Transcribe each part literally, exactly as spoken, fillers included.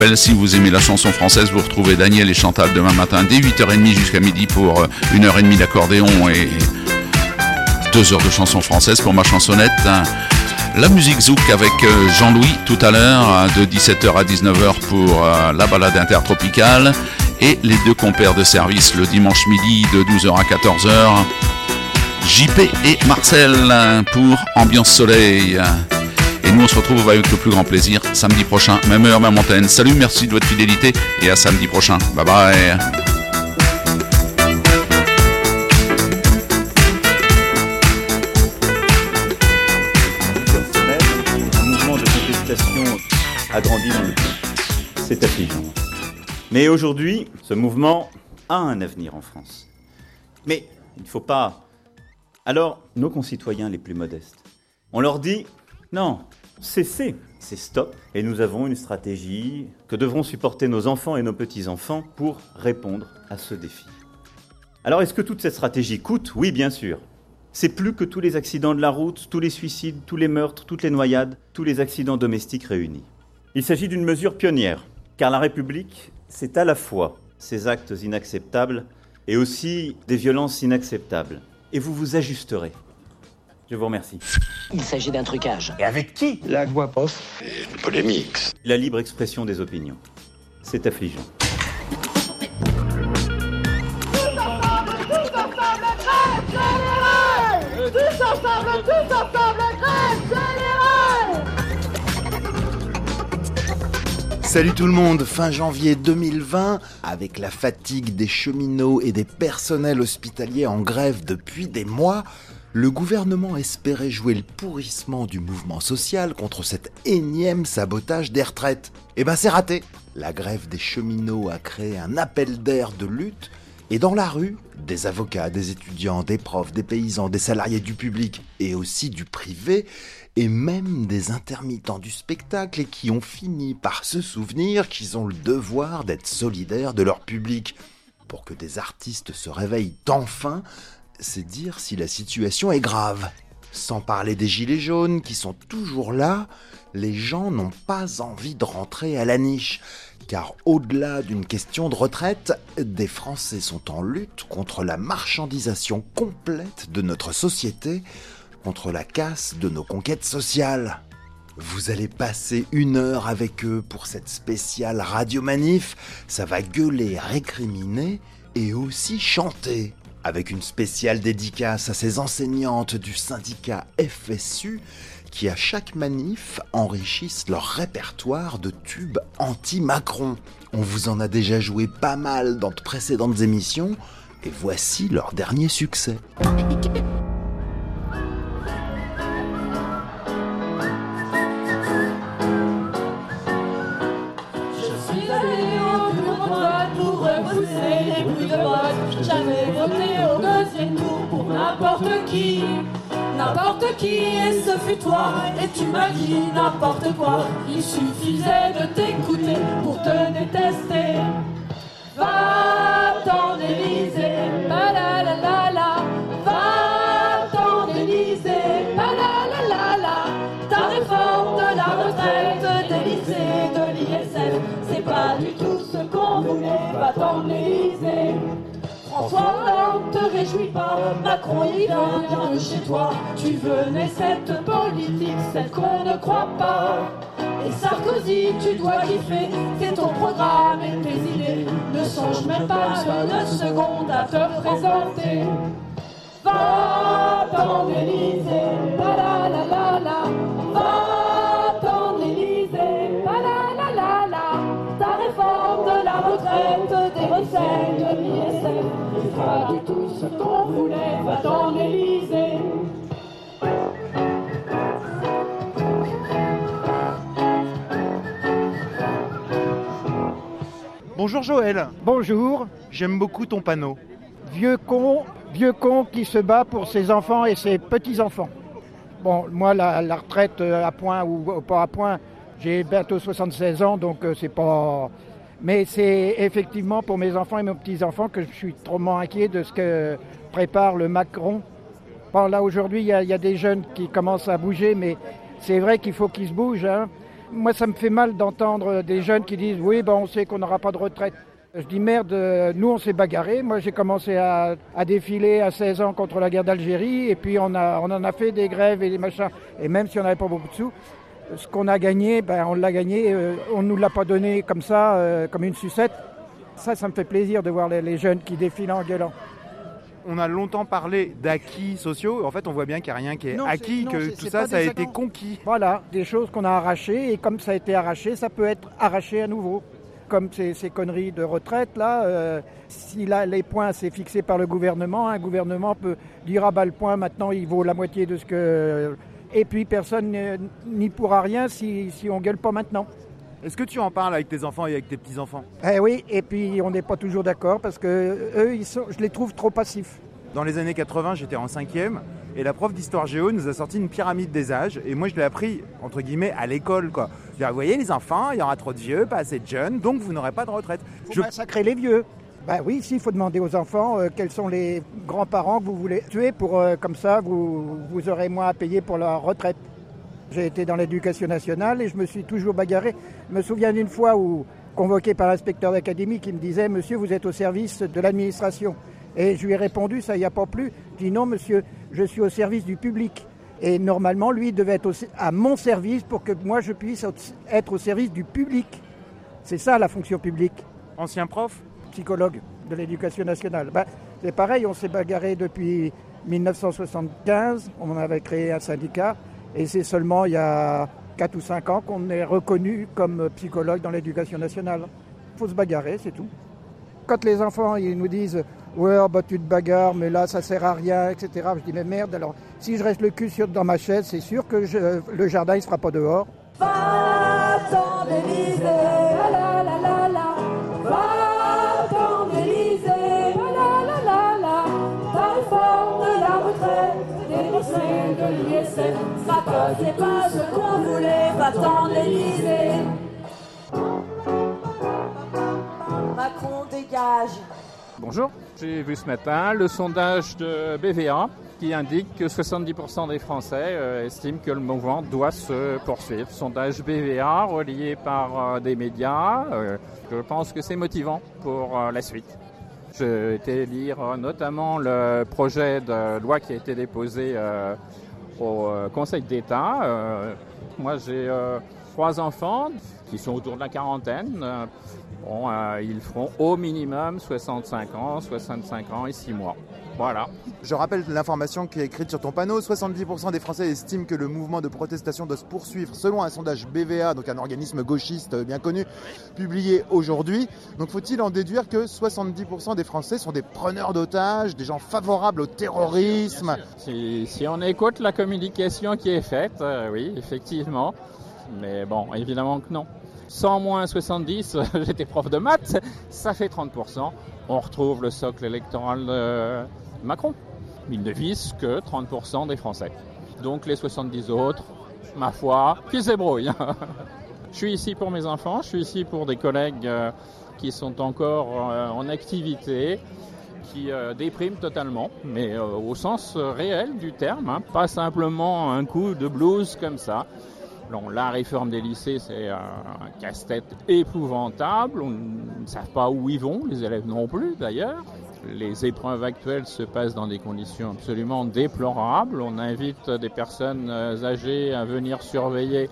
Si vous aimez la chanson française, vous retrouvez Daniel et Chantal demain matin dès huit heures trente jusqu'à midi pour une heure trente d'accordéon et deux heures de chansons françaises pour ma chansonnette. La musique zouk avec Jean-Louis tout à l'heure de dix-sept heures à dix-neuf heures pour la balade intertropicale et les deux compères de service le dimanche midi de douze heures à quatorze heures. J P et Marcel pour Ambiance Soleil. Et nous on se retrouve avec le plus grand plaisir samedi prochain, même heure, même antenne. Salut, merci de votre fidélité et à samedi prochain. Bye bye. Un mouvement de contestation agrandi dans le pays. C'est affligeant. Mais aujourd'hui, ce mouvement a un avenir en France. Mais il ne faut pas... Alors, nos concitoyens les plus modestes, on leur dit... Non, cessez, c'est stop. Et nous avons une stratégie que devront supporter nos enfants et nos petits-enfants pour répondre à ce défi. Alors, est-ce que toute cette stratégie coûte ? Oui, bien sûr. C'est plus que tous les accidents de la route, tous les suicides, tous les meurtres, toutes les noyades, tous les accidents domestiques réunis. Il s'agit d'une mesure pionnière, car la République, c'est à la fois ces actes inacceptables et aussi des violences inacceptables. Et vous vous ajusterez. Je vous remercie. Il s'agit d'un trucage. Et avec qui ? La voix off. Et une polémique. La libre expression des opinions. C'est affligeant. Tous ensemble, tous ensemble, grève générale ! Tous ensemble, tous ensemble, grève générale ! Salut tout le monde, fin janvier deux mille vingt, avec la fatigue des cheminots et des personnels hospitaliers en grève depuis des mois, le gouvernement espérait jouer le pourrissement du mouvement social contre cet énième sabotage des retraites. Eh ben c'est raté. La grève des cheminots a créé un appel d'air de lutte et dans la rue, des avocats, des étudiants, des profs, des paysans, des salariés du public et aussi du privé et même des intermittents du spectacle et qui ont fini par se souvenir qu'ils ont le devoir d'être solidaires de leur public. Pour que des artistes se réveillent enfin, c'est dire si la situation est grave. Sans parler des gilets jaunes qui sont toujours là, les gens n'ont pas envie de rentrer à la niche. Car au-delà d'une question de retraite, des Français sont en lutte contre la marchandisation complète de notre société, contre la casse de nos conquêtes sociales. Vous allez passer une heure avec eux pour cette spéciale radio-manif. Ça va gueuler, récriminer et aussi chanter. Avec une spéciale dédicace à ces enseignantes du syndicat F S U qui, à chaque manif, enrichissent leur répertoire de tubes anti-Macron. On vous en a déjà joué pas mal dans de précédentes émissions, et voici leur dernier succès. J'avais voté au deuxième tour pour n'importe qui, n'importe qui, et ce fut toi, et tu m'as dit n'importe quoi. Il suffisait de t'écouter pour te détester. Va-t'en Élysée, ba la la la la. Va-t'en Élysée, ba la la la la. Ta réforme de la retraite, des lycées, de l'I S F, c'est pas du tout ce qu'on voulait. Va-t'en Élysée. François Hollande, te réjouis pas, Macron il vient de chez toi. Tu venais cette politique, celle qu'on ne croit pas. Et Sarkozy, tu dois kiffer, c'est ton programme et tes idées. Ne songe même pas une seconde à te présenter. Va-t'en Élysée, ba la la la la. Va-t'en Élysée, ba la la la la. Ta réforme de la retraite, des recettes de l'I S F, c'est pas du tout ce qu'on voulait. Va-t'en Élysée. Bonjour Joël. Bonjour. J'aime beaucoup ton panneau. Vieux con, vieux con qui se bat pour ses enfants et ses petits-enfants. Bon, moi, la, la retraite à point ou pas à point, j'ai bientôt soixante-seize ans, donc euh, c'est pas... Mais c'est effectivement pour mes enfants et mes petits-enfants que je suis trop inquiet de ce que prépare le Macron. Bon, là, aujourd'hui, il y, y a des jeunes qui commencent à bouger, mais c'est vrai qu'il faut qu'ils se bougent, hein. Moi, ça me fait mal d'entendre des jeunes qui disent « Oui, ben, on sait qu'on n'aura pas de retraite ». Je dis « Merde, nous, on s'est bagarrés. Moi, j'ai commencé à, à défiler à seize ans contre la guerre d'Algérie. Et puis, on, a, on en a fait des grèves et des machins. Et même si on n'avait pas beaucoup de sous, ce qu'on a gagné, ben, on l'a gagné. Euh, on ne nous l'a pas donné comme ça, euh, comme une sucette. Ça, ça me fait plaisir de voir les, les jeunes qui défilent en gueulant. On a longtemps parlé d'acquis sociaux. En fait, on voit bien qu'il n'y a rien qui est non, acquis, non, que c'est, tout c'est ça, ça a été accords. conquis. Voilà, des choses qu'on a arrachées. Et comme ça a été arraché, ça peut être arraché à nouveau. Comme ces, ces conneries de retraite, là, euh, si là, les points, c'est fixé par le gouvernement, un gouvernement peut dire « Ah bah le point, maintenant, il vaut la moitié de ce que... » Et puis, personne n'y pourra rien si, si on gueule pas maintenant. Est-ce que tu en parles avec tes enfants et avec tes petits-enfants ? Eh oui, et puis on n'est pas toujours d'accord parce que eux, ils sont, je les trouve trop passifs. Dans les années quatre-vingts, j'étais en cinquième et la prof d'histoire géo nous a sorti une pyramide des âges et moi je l'ai appris, entre guillemets, à l'école, quoi. Je dis, vous voyez les enfants, il y aura trop de vieux, pas assez de jeunes, donc vous n'aurez pas de retraite. Il faut je... massacrer les vieux. Ben oui, si, il faut demander aux enfants euh, quels sont les grands-parents que vous voulez tuer pour, euh, comme ça, vous, vous aurez moins à payer pour leur retraite. J'ai été dans l'éducation nationale et je me suis toujours bagarré. Je me souviens d'une fois où, convoqué par l'inspecteur d'académie qui me disait « Monsieur, vous êtes au service de l'administration ». Et je lui ai répondu, ça n'y a pas plu. Je dis non, monsieur, je suis au service du public. Et normalement, lui, il devait être au, à mon service pour que moi, je puisse être au service du public. C'est ça, la fonction publique. Ancien prof ? Psychologue de l'éducation nationale. Ben, c'est pareil, on s'est bagarré depuis dix-neuf cent soixante-quinze. On avait créé un syndicat. Et c'est seulement il y a quatre ou cinq ans qu'on est reconnu comme psychologue dans l'éducation nationale. Il faut se bagarrer, c'est tout. Quand les enfants ils nous disent « Ouais, oh, bah, tu te bagarres, mais là, ça sert à rien, et cetera » Je dis « Mais merde, alors, si je reste le cul sur, dans ma chaise, c'est sûr que je, le jardin, il ne sera pas dehors. » Va-t'en d'Élysée, ah la la la la. Va-t'en d'Élysée, ah la la la la. Ta réforme de la retraite, des lycées, de l'I S F, ça passait pas ce qu'on voulait. Va-t'en d'Élysée. Macron dégage. Bonjour, j'ai vu ce matin le sondage de B V A qui indique que soixante-dix pour cent des Français euh, estiment que le mouvement doit se poursuivre. Sondage B V A relié par euh, des médias, euh, je pense que c'est motivant pour euh, la suite. J'ai été lire euh, notamment le projet de loi qui a été déposé euh, au euh, Conseil d'État. Euh, moi j'ai euh, trois enfants qui sont autour de la quarantaine. Euh, Bon, euh, ils feront au minimum soixante-cinq ans, soixante-cinq ans et six mois. Voilà. Je rappelle l'information qui est écrite sur ton panneau. soixante-dix pour cent des Français estiment que le mouvement de protestation doit se poursuivre selon un sondage B V A, donc un organisme gauchiste bien connu, publié aujourd'hui. Donc faut-il en déduire que soixante-dix pour cent des Français sont des preneurs d'otages, des gens favorables au terrorisme ? Si, si on écoute la communication qui est faite, euh, oui, effectivement. Mais bon, évidemment que non. cent moins soixante-dix, j'étais prof de maths, ça fait trente pour cent. On retrouve le socle électoral de Macron. Il ne vise que trente pour cent des Français. Donc les soixante-dix autres, ma foi, qui se débrouillent. Je suis ici pour mes enfants, je suis ici pour des collègues qui sont encore en activité, qui dépriment totalement, mais au sens réel du terme, hein, pas simplement un coup de blues comme ça. Bon, la réforme des lycées, c'est un casse-tête épouvantable. On ne sait pas où ils vont, les élèves non plus d'ailleurs. Les épreuves actuelles se passent dans des conditions absolument déplorables. On invite des personnes âgées à venir surveiller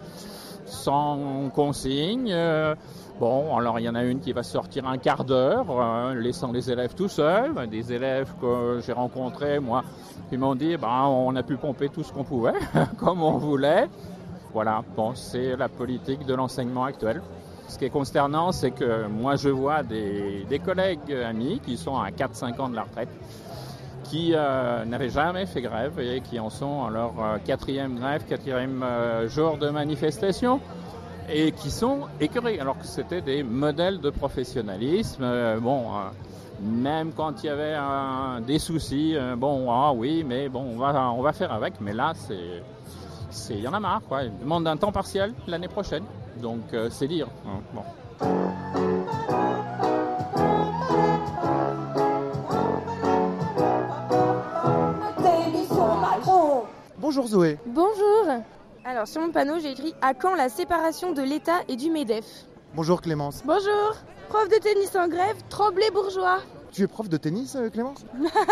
sans consigne. Bon, alors il y en a une qui va sortir un quart d'heure, euh, laissant les élèves tout seuls. Des élèves que j'ai rencontrés, moi, qui m'ont dit bah, on a pu pomper tout ce qu'on pouvait, comme on voulait. Voilà, bon, c'est la politique de l'enseignement actuel. Ce qui est consternant, c'est que moi, je vois des, des collègues amis qui sont à quatre à cinq ans de la retraite, qui euh, n'avaient jamais fait grève et qui en sont à leur euh, quatrième grève, quatrième euh, jour de manifestation, et qui sont écœurés, alors que c'était des modèles de professionnalisme. Euh, bon, euh, même quand il y avait euh, des soucis, euh, bon, ah oui, mais bon, on va, on va faire avec, mais là, c'est... Il y en a marre, quoi. Ils demandent un temps partiel l'année prochaine. Donc, euh, c'est dire. Hein, bon. Bonjour Zoé. Bonjour. Alors, Alors sur mon panneau, j'ai écrit « À quand la séparation de l'État et du MEDEF ?» Bonjour Clémence. Bonjour. Prof de tennis en grève, Tremblay bourgeois. Tu es prof de tennis, euh, Clémence?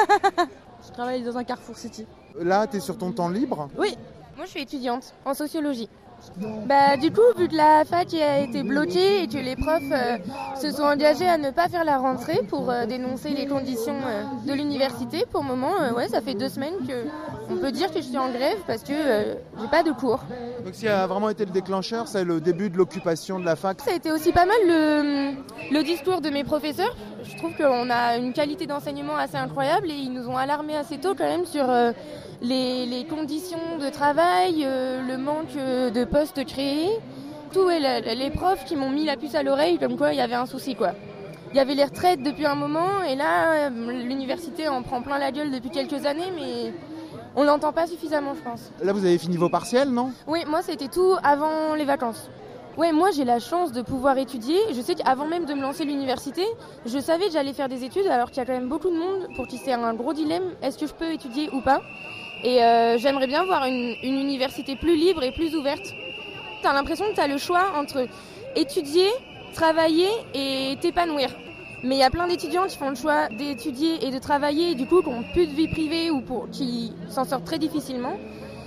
Je travaille dans un Carrefour City. Là, tu es sur ton temps libre? Oui. Moi, je suis étudiante en sociologie. Bah, du coup, vu que la fac a été bloquée et que les profs euh, se sont engagés à ne pas faire la rentrée pour euh, dénoncer les conditions euh, de l'université, pour le moment, euh, ouais, ça fait deux semaines qu'on peut dire que je suis en grève parce que euh, j'ai pas de cours. Donc, ce qui a vraiment été le déclencheur, c'est le début de l'occupation de la fac. Ça a été aussi pas mal le, le discours de mes professeurs. Je trouve qu'on a une qualité d'enseignement assez incroyable et ils nous ont alarmés assez tôt quand même sur euh, les, les conditions de travail, euh, le manque euh, de postes créés. Tout et le, les profs qui m'ont mis la puce à l'oreille comme quoi il y avait un souci quoi. Il y avait les retraites depuis un moment et là euh, l'université en prend plein la gueule depuis quelques années mais on l'entend pas suffisamment je pense. Là vous avez fini vos partiels non? Oui, moi c'était tout avant les vacances. Ouais, moi j'ai la chance de pouvoir étudier. Je sais qu'avant même de me lancer à l'université, je savais que j'allais faire des études alors qu'il y a quand même beaucoup de monde pour qui c'est un gros dilemme. Est-ce que je peux étudier ou pas? Et euh, j'aimerais bien voir une, une université plus libre et plus ouverte. T'as l'impression que t'as le choix entre étudier, travailler et t'épanouir. Mais il y a plein d'étudiants qui font le choix d'étudier et de travailler et du coup qui n'ont plus de vie privée ou pour, qui s'en sortent très difficilement.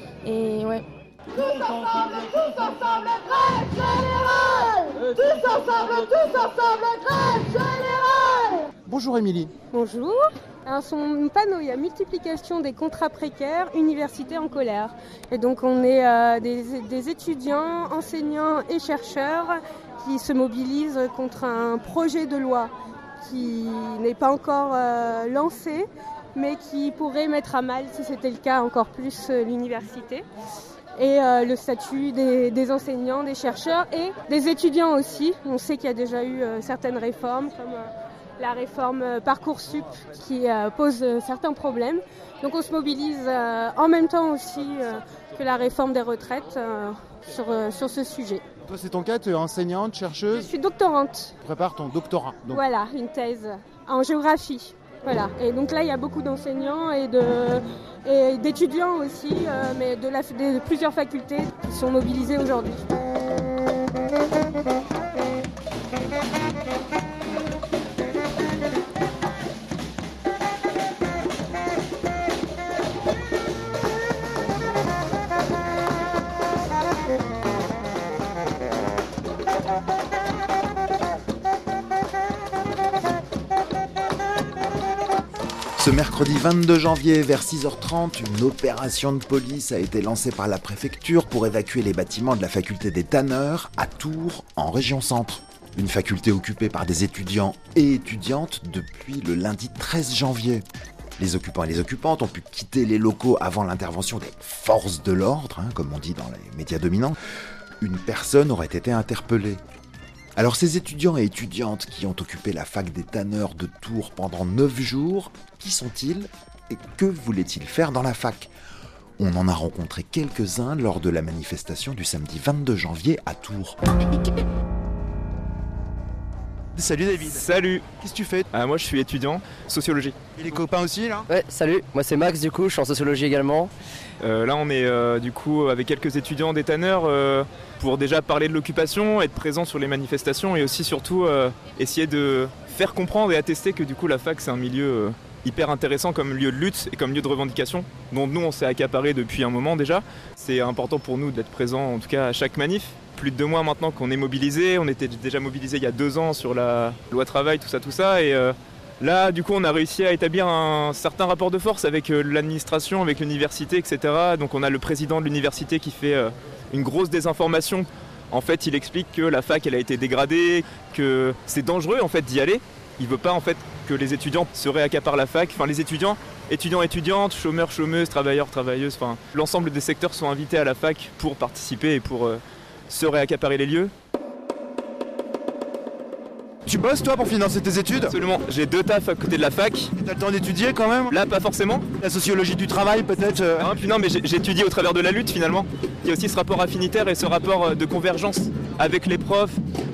Et ouais. Tous ensemble, tous ensemble, grève générale! Tous ensemble, tous ensemble, grève générale! Bonjour Émilie. Bonjour. Alors sur mon panneau, il y a multiplication des contrats précaires, université en colère. Et donc on est euh, des, des étudiants, enseignants et chercheurs qui se mobilisent contre un projet de loi qui n'est pas encore euh, lancé, mais qui pourrait mettre à mal, si c'était le cas, encore plus euh, l'université. Et euh, le statut des, des enseignants, des chercheurs et des étudiants aussi. On sait qu'il y a déjà eu euh, certaines réformes, comme euh, la réforme euh, Parcoursup, qui euh, pose euh, certains problèmes. Donc on se mobilise euh, en même temps aussi euh, que la réforme des retraites euh, sur, euh, sur ce sujet. Toi c'est ton cas, tu es enseignante, chercheuse? Je suis doctorante. Tu prépares ton doctorat. Donc. Voilà, une thèse en géographie. Voilà. Et donc là il y a beaucoup d'enseignants et de... et d'étudiants aussi, euh, mais de, la, de plusieurs facultés qui sont mobilisées aujourd'hui. Ce mercredi vingt-deux janvier, vers six heures trente, une opération de police a été lancée par la préfecture pour évacuer les bâtiments de la faculté des tanneurs à Tours, en région centre. Une faculté occupée par des étudiants et étudiantes depuis le lundi treize janvier. Les occupants et les occupantes ont pu quitter les locaux avant l'intervention des forces de l'ordre, hein, comme on dit dans les médias dominants. Une personne aurait été interpellée. Alors ces étudiants et étudiantes qui ont occupé la fac des tanneurs de Tours pendant neuf jours, qui sont-ils et que voulaient-ils faire dans la fac? On en a rencontré quelques-uns lors de la manifestation du samedi vingt-deux janvier à Tours. Salut David. Salut. Qu'est-ce que tu fais? Ah, moi je suis étudiant, sociologie. Et les copains aussi là? Ouais, salut, moi c'est Max du coup, je suis en sociologie également. Euh, là on est euh, du coup avec quelques étudiants des tanneurs euh, pour déjà parler de l'occupation, être présent sur les manifestations et aussi surtout euh, essayer de faire comprendre et attester que du coup la fac c'est un milieu euh, hyper intéressant comme lieu de lutte et comme lieu de revendication dont nous on s'est accaparé depuis un moment déjà. C'est important pour nous d'être présent en tout cas à chaque manif. Plus de deux mois maintenant qu'on est mobilisé, on était déjà mobilisé il y a deux ans sur la loi travail, tout ça, tout ça. Et euh, là, du coup, on a réussi à établir un certain rapport de force avec euh, l'administration, avec l'université, et cetera. Donc on a le président de l'université qui fait euh, une grosse désinformation. En fait, il explique que la fac, elle a été dégradée, que c'est dangereux en fait d'y aller. Il veut pas en fait que les étudiants se réaccaparent la fac. Enfin, les étudiants, étudiants, étudiantes, chômeurs, chômeuses, travailleurs, travailleuses. Enfin, l'ensemble des secteurs sont invités à la fac pour participer et pour euh, se réaccaparer les lieux. Tu bosses toi pour financer tes études? Absolument, j'ai deux tafs à côté de la fac. Et t'as le temps d'étudier quand même? Là pas forcément. La sociologie du travail peut-être euh... Ah, puis non mais j'étudie au travers de la lutte finalement. Il y a aussi ce rapport affinitaire et ce rapport de convergence avec les profs,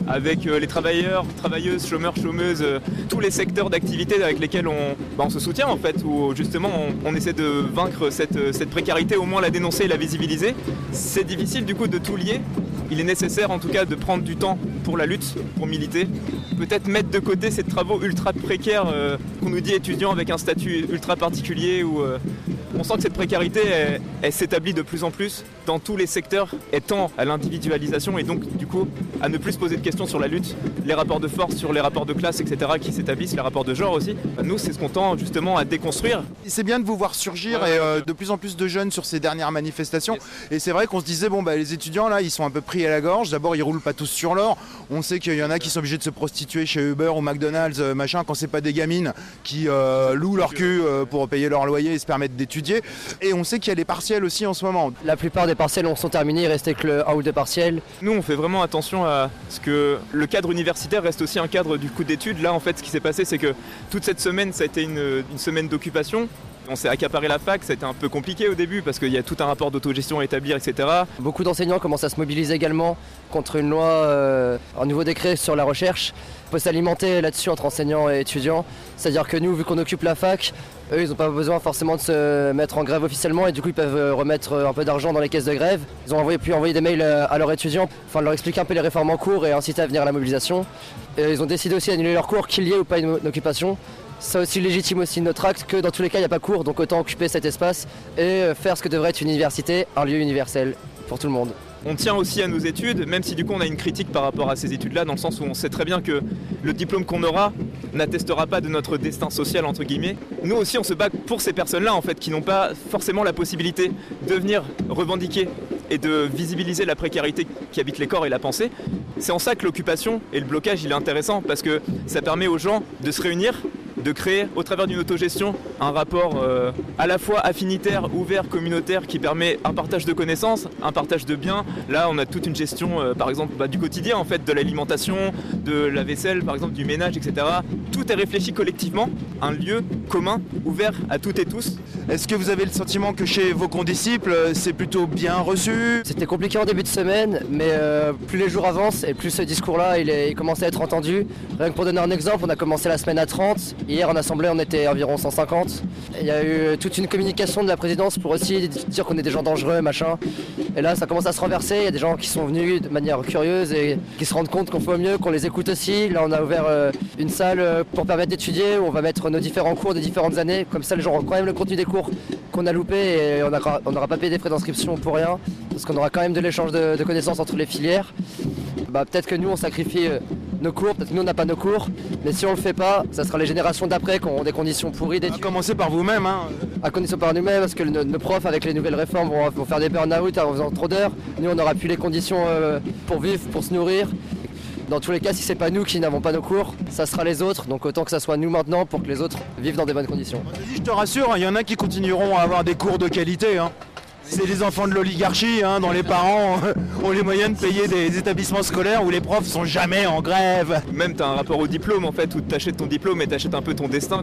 avec les travailleurs, travailleuses, chômeurs, chômeuses, tous les secteurs d'activité avec lesquels on, bah, on se soutient en fait, où justement on, on essaie de vaincre cette, cette précarité, au moins la dénoncer et la visibiliser. C'est difficile du coup de tout lier. Il est nécessaire en tout cas de prendre du temps pour la lutte, pour militer. Peut-être mettre de côté ces travaux ultra précaires euh, qu'on nous dit étudiants avec un statut ultra particulier où euh, on sent que cette précarité elle, elle s'établit de plus en plus dans tous les secteurs, étant à l'individualisation et donc du coup à ne plus se poser de questions sur la lutte, les rapports de force, sur les rapports de classe, et cetera qui s'établissent, les rapports de genre aussi. Nous c'est ce qu'on tend justement à déconstruire. C'est bien de vous voir surgir ouais, et euh, de plus en plus de jeunes sur ces dernières manifestations. Yes. Et c'est vrai qu'on se disait bon bah les étudiants là ils sont un peu pris à la gorge. D'abord ils roulent pas tous sur l'or. On sait qu'il y en a qui sont obligés de se prostituer chez Uber ou McDonald's euh, machin quand c'est pas des gamines qui euh, louent leur cul euh, pour payer leur loyer et se permettre d'étudier. Et on sait qu'il y a les partiels aussi en ce moment. La plupart des partiels sont terminés, il restait que le un ou deux partiels. Nous on fait vraiment attention à ce que le cadre universitaire reste aussi un cadre du coup d'études. Là en fait ce qui s'est passé c'est que toute cette semaine ça a été une, une semaine d'occupation. On s'est accaparé la fac, ça a été un peu compliqué au début parce qu'il y a tout un rapport d'autogestion à établir, et cetera. Beaucoup d'enseignants commencent à se mobiliser également contre une loi, euh, un nouveau décret sur la recherche. Il faut s'alimenter là-dessus entre enseignants et étudiants. C'est-à-dire que nous, vu qu'on occupe la fac, eux, ils n'ont pas besoin forcément de se mettre en grève officiellement et du coup, ils peuvent remettre un peu d'argent dans les caisses de grève. Ils ont envoyé, pu envoyer des mails à leurs étudiants, enfin leur expliquer un peu les réformes en cours et inciter à venir à la mobilisation. Et ils ont décidé aussi d'annuler leurs cours, qu'il y ait ou pas une, une occupation. Ça aussi légitime aussi notre acte que dans tous les cas il n'y a pas cours, donc autant occuper cet espace et faire ce que devrait être une université, un lieu universel pour tout le monde. On tient aussi à nos études, même si du coup on a une critique par rapport à ces études-là, dans le sens où on sait très bien que le diplôme qu'on aura n'attestera pas de notre destin social, entre guillemets. Nous aussi on se bat pour ces personnes-là en fait, qui n'ont pas forcément la possibilité de venir revendiquer et de visibiliser la précarité qui habite les corps et la pensée. C'est en ça que l'occupation et le blocage il est intéressant, parce que ça permet aux gens de se réunir, de créer au travers d'une autogestion un rapport euh, à la fois affinitaire, ouvert, communautaire qui permet un partage de connaissances, un partage de biens. Là on a toute une gestion euh, par exemple bah, du quotidien en fait, de l'alimentation, de la vaisselle par exemple, du ménage, et cetera. Tout est réfléchi collectivement, un lieu commun, ouvert à toutes et tous. Est-ce que vous avez le sentiment que chez vos condisciples c'est plutôt bien reçu? C'était compliqué en début de semaine, mais euh, plus les jours avancent et plus ce discours-là il, est, il commence à être entendu. Rien que pour donner un exemple, on a commencé la semaine à trente. Hier en assemblée on était environ cent cinquante. Il y a eu toute une communication de la présidence pour aussi dire qu'on est des gens dangereux, machin. Et là ça commence à se renverser, il y a des gens qui sont venus de manière curieuse et qui se rendent compte qu'on fait au mieux, qu'on les écoute aussi. Là on a ouvert euh, une salle pour permettre d'étudier où on va mettre nos différents cours de différentes années. Comme ça les gens ont quand même le contenu des cours qu'on a loupé et on n'aura pas payé des frais d'inscription pour rien. Parce qu'on aura quand même de l'échange de, de connaissances entre les filières. Bah, peut-être que nous on sacrifie euh, nos cours, peut-être que nous on n'a pas nos cours, mais si on le fait pas, ça sera les générations d'après qui auront des conditions pourries d'études. À commencer par vous-même, hein. À commencer par nous-mêmes, parce que nos, nos profs avec les nouvelles réformes vont, vont faire des burn-out en faisant trop d'heures. Nous on n'aura plus les conditions euh, pour vivre, pour se nourrir. Dans tous les cas, si c'est pas nous qui n'avons pas nos cours, ça sera les autres, donc autant que ça soit nous maintenant pour que les autres vivent dans des bonnes conditions. Je te rassure, il y en a qui continueront à avoir des cours de qualité, hein. C'est les enfants de l'oligarchie, hein, dont les parents ont les moyens de payer des établissements scolaires où les profs sont jamais en grève. Même tu as un rapport au diplôme en fait, où tu achètes ton diplôme et tu achètes un peu ton destin.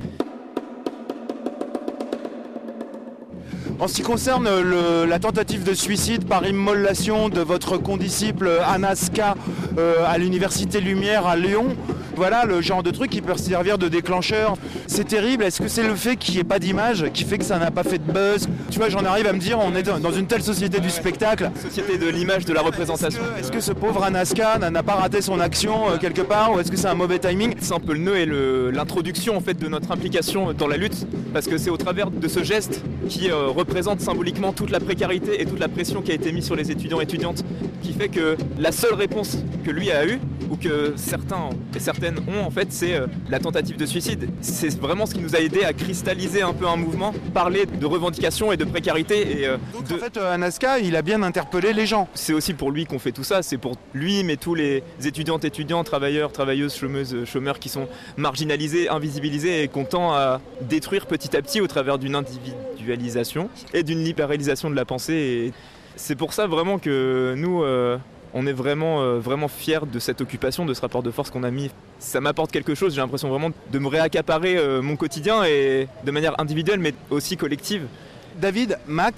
En ce qui concerne le, la tentative de suicide par immolation de votre condisciple Anas K euh, à l'Université Lumière à Lyon, voilà le genre de truc qui peut servir de déclencheur. C'est terrible. Est-ce que c'est le fait qu'il n'y ait pas d'image qui fait que ça n'a pas fait de buzz? Tu vois, j'en arrive à me dire, on est dans une telle société du spectacle. Société de l'image, de la représentation. Est-ce que, est-ce que ce pauvre Anas K n'a pas raté son action euh, quelque part, ou est-ce que c'est un mauvais timing? C'est un peu le nœud et le, l'introduction en fait de notre implication dans la lutte, parce que c'est au travers de ce geste qui euh, représente symboliquement toute la précarité et toute la pression qui a été mise sur les étudiants et étudiantes, qui fait que la seule réponse que lui a eue, ou que certains et certaines ont en fait, c'est euh, la tentative de suicide. C'est vraiment ce qui nous a aidé à cristalliser un peu un mouvement, parler de revendications et de précarité. Et, euh, Donc de... en fait, euh, Anas K, il a bien interpellé les gens. C'est aussi pour lui qu'on fait tout ça, c'est pour lui, mais tous les étudiantes, étudiants, travailleurs, travailleuses, chômeuses, chômeurs qui sont marginalisés, invisibilisés et qu'on tend à détruire petit à petit au travers d'une individualisation et d'une libéralisation de la pensée. Et c'est pour ça vraiment que nous... Euh, On est vraiment, euh, vraiment fiers de cette occupation, de ce rapport de force qu'on a mis. Ça m'apporte quelque chose, j'ai l'impression vraiment de me réaccaparer euh, mon quotidien et de manière individuelle mais aussi collective. David, Max,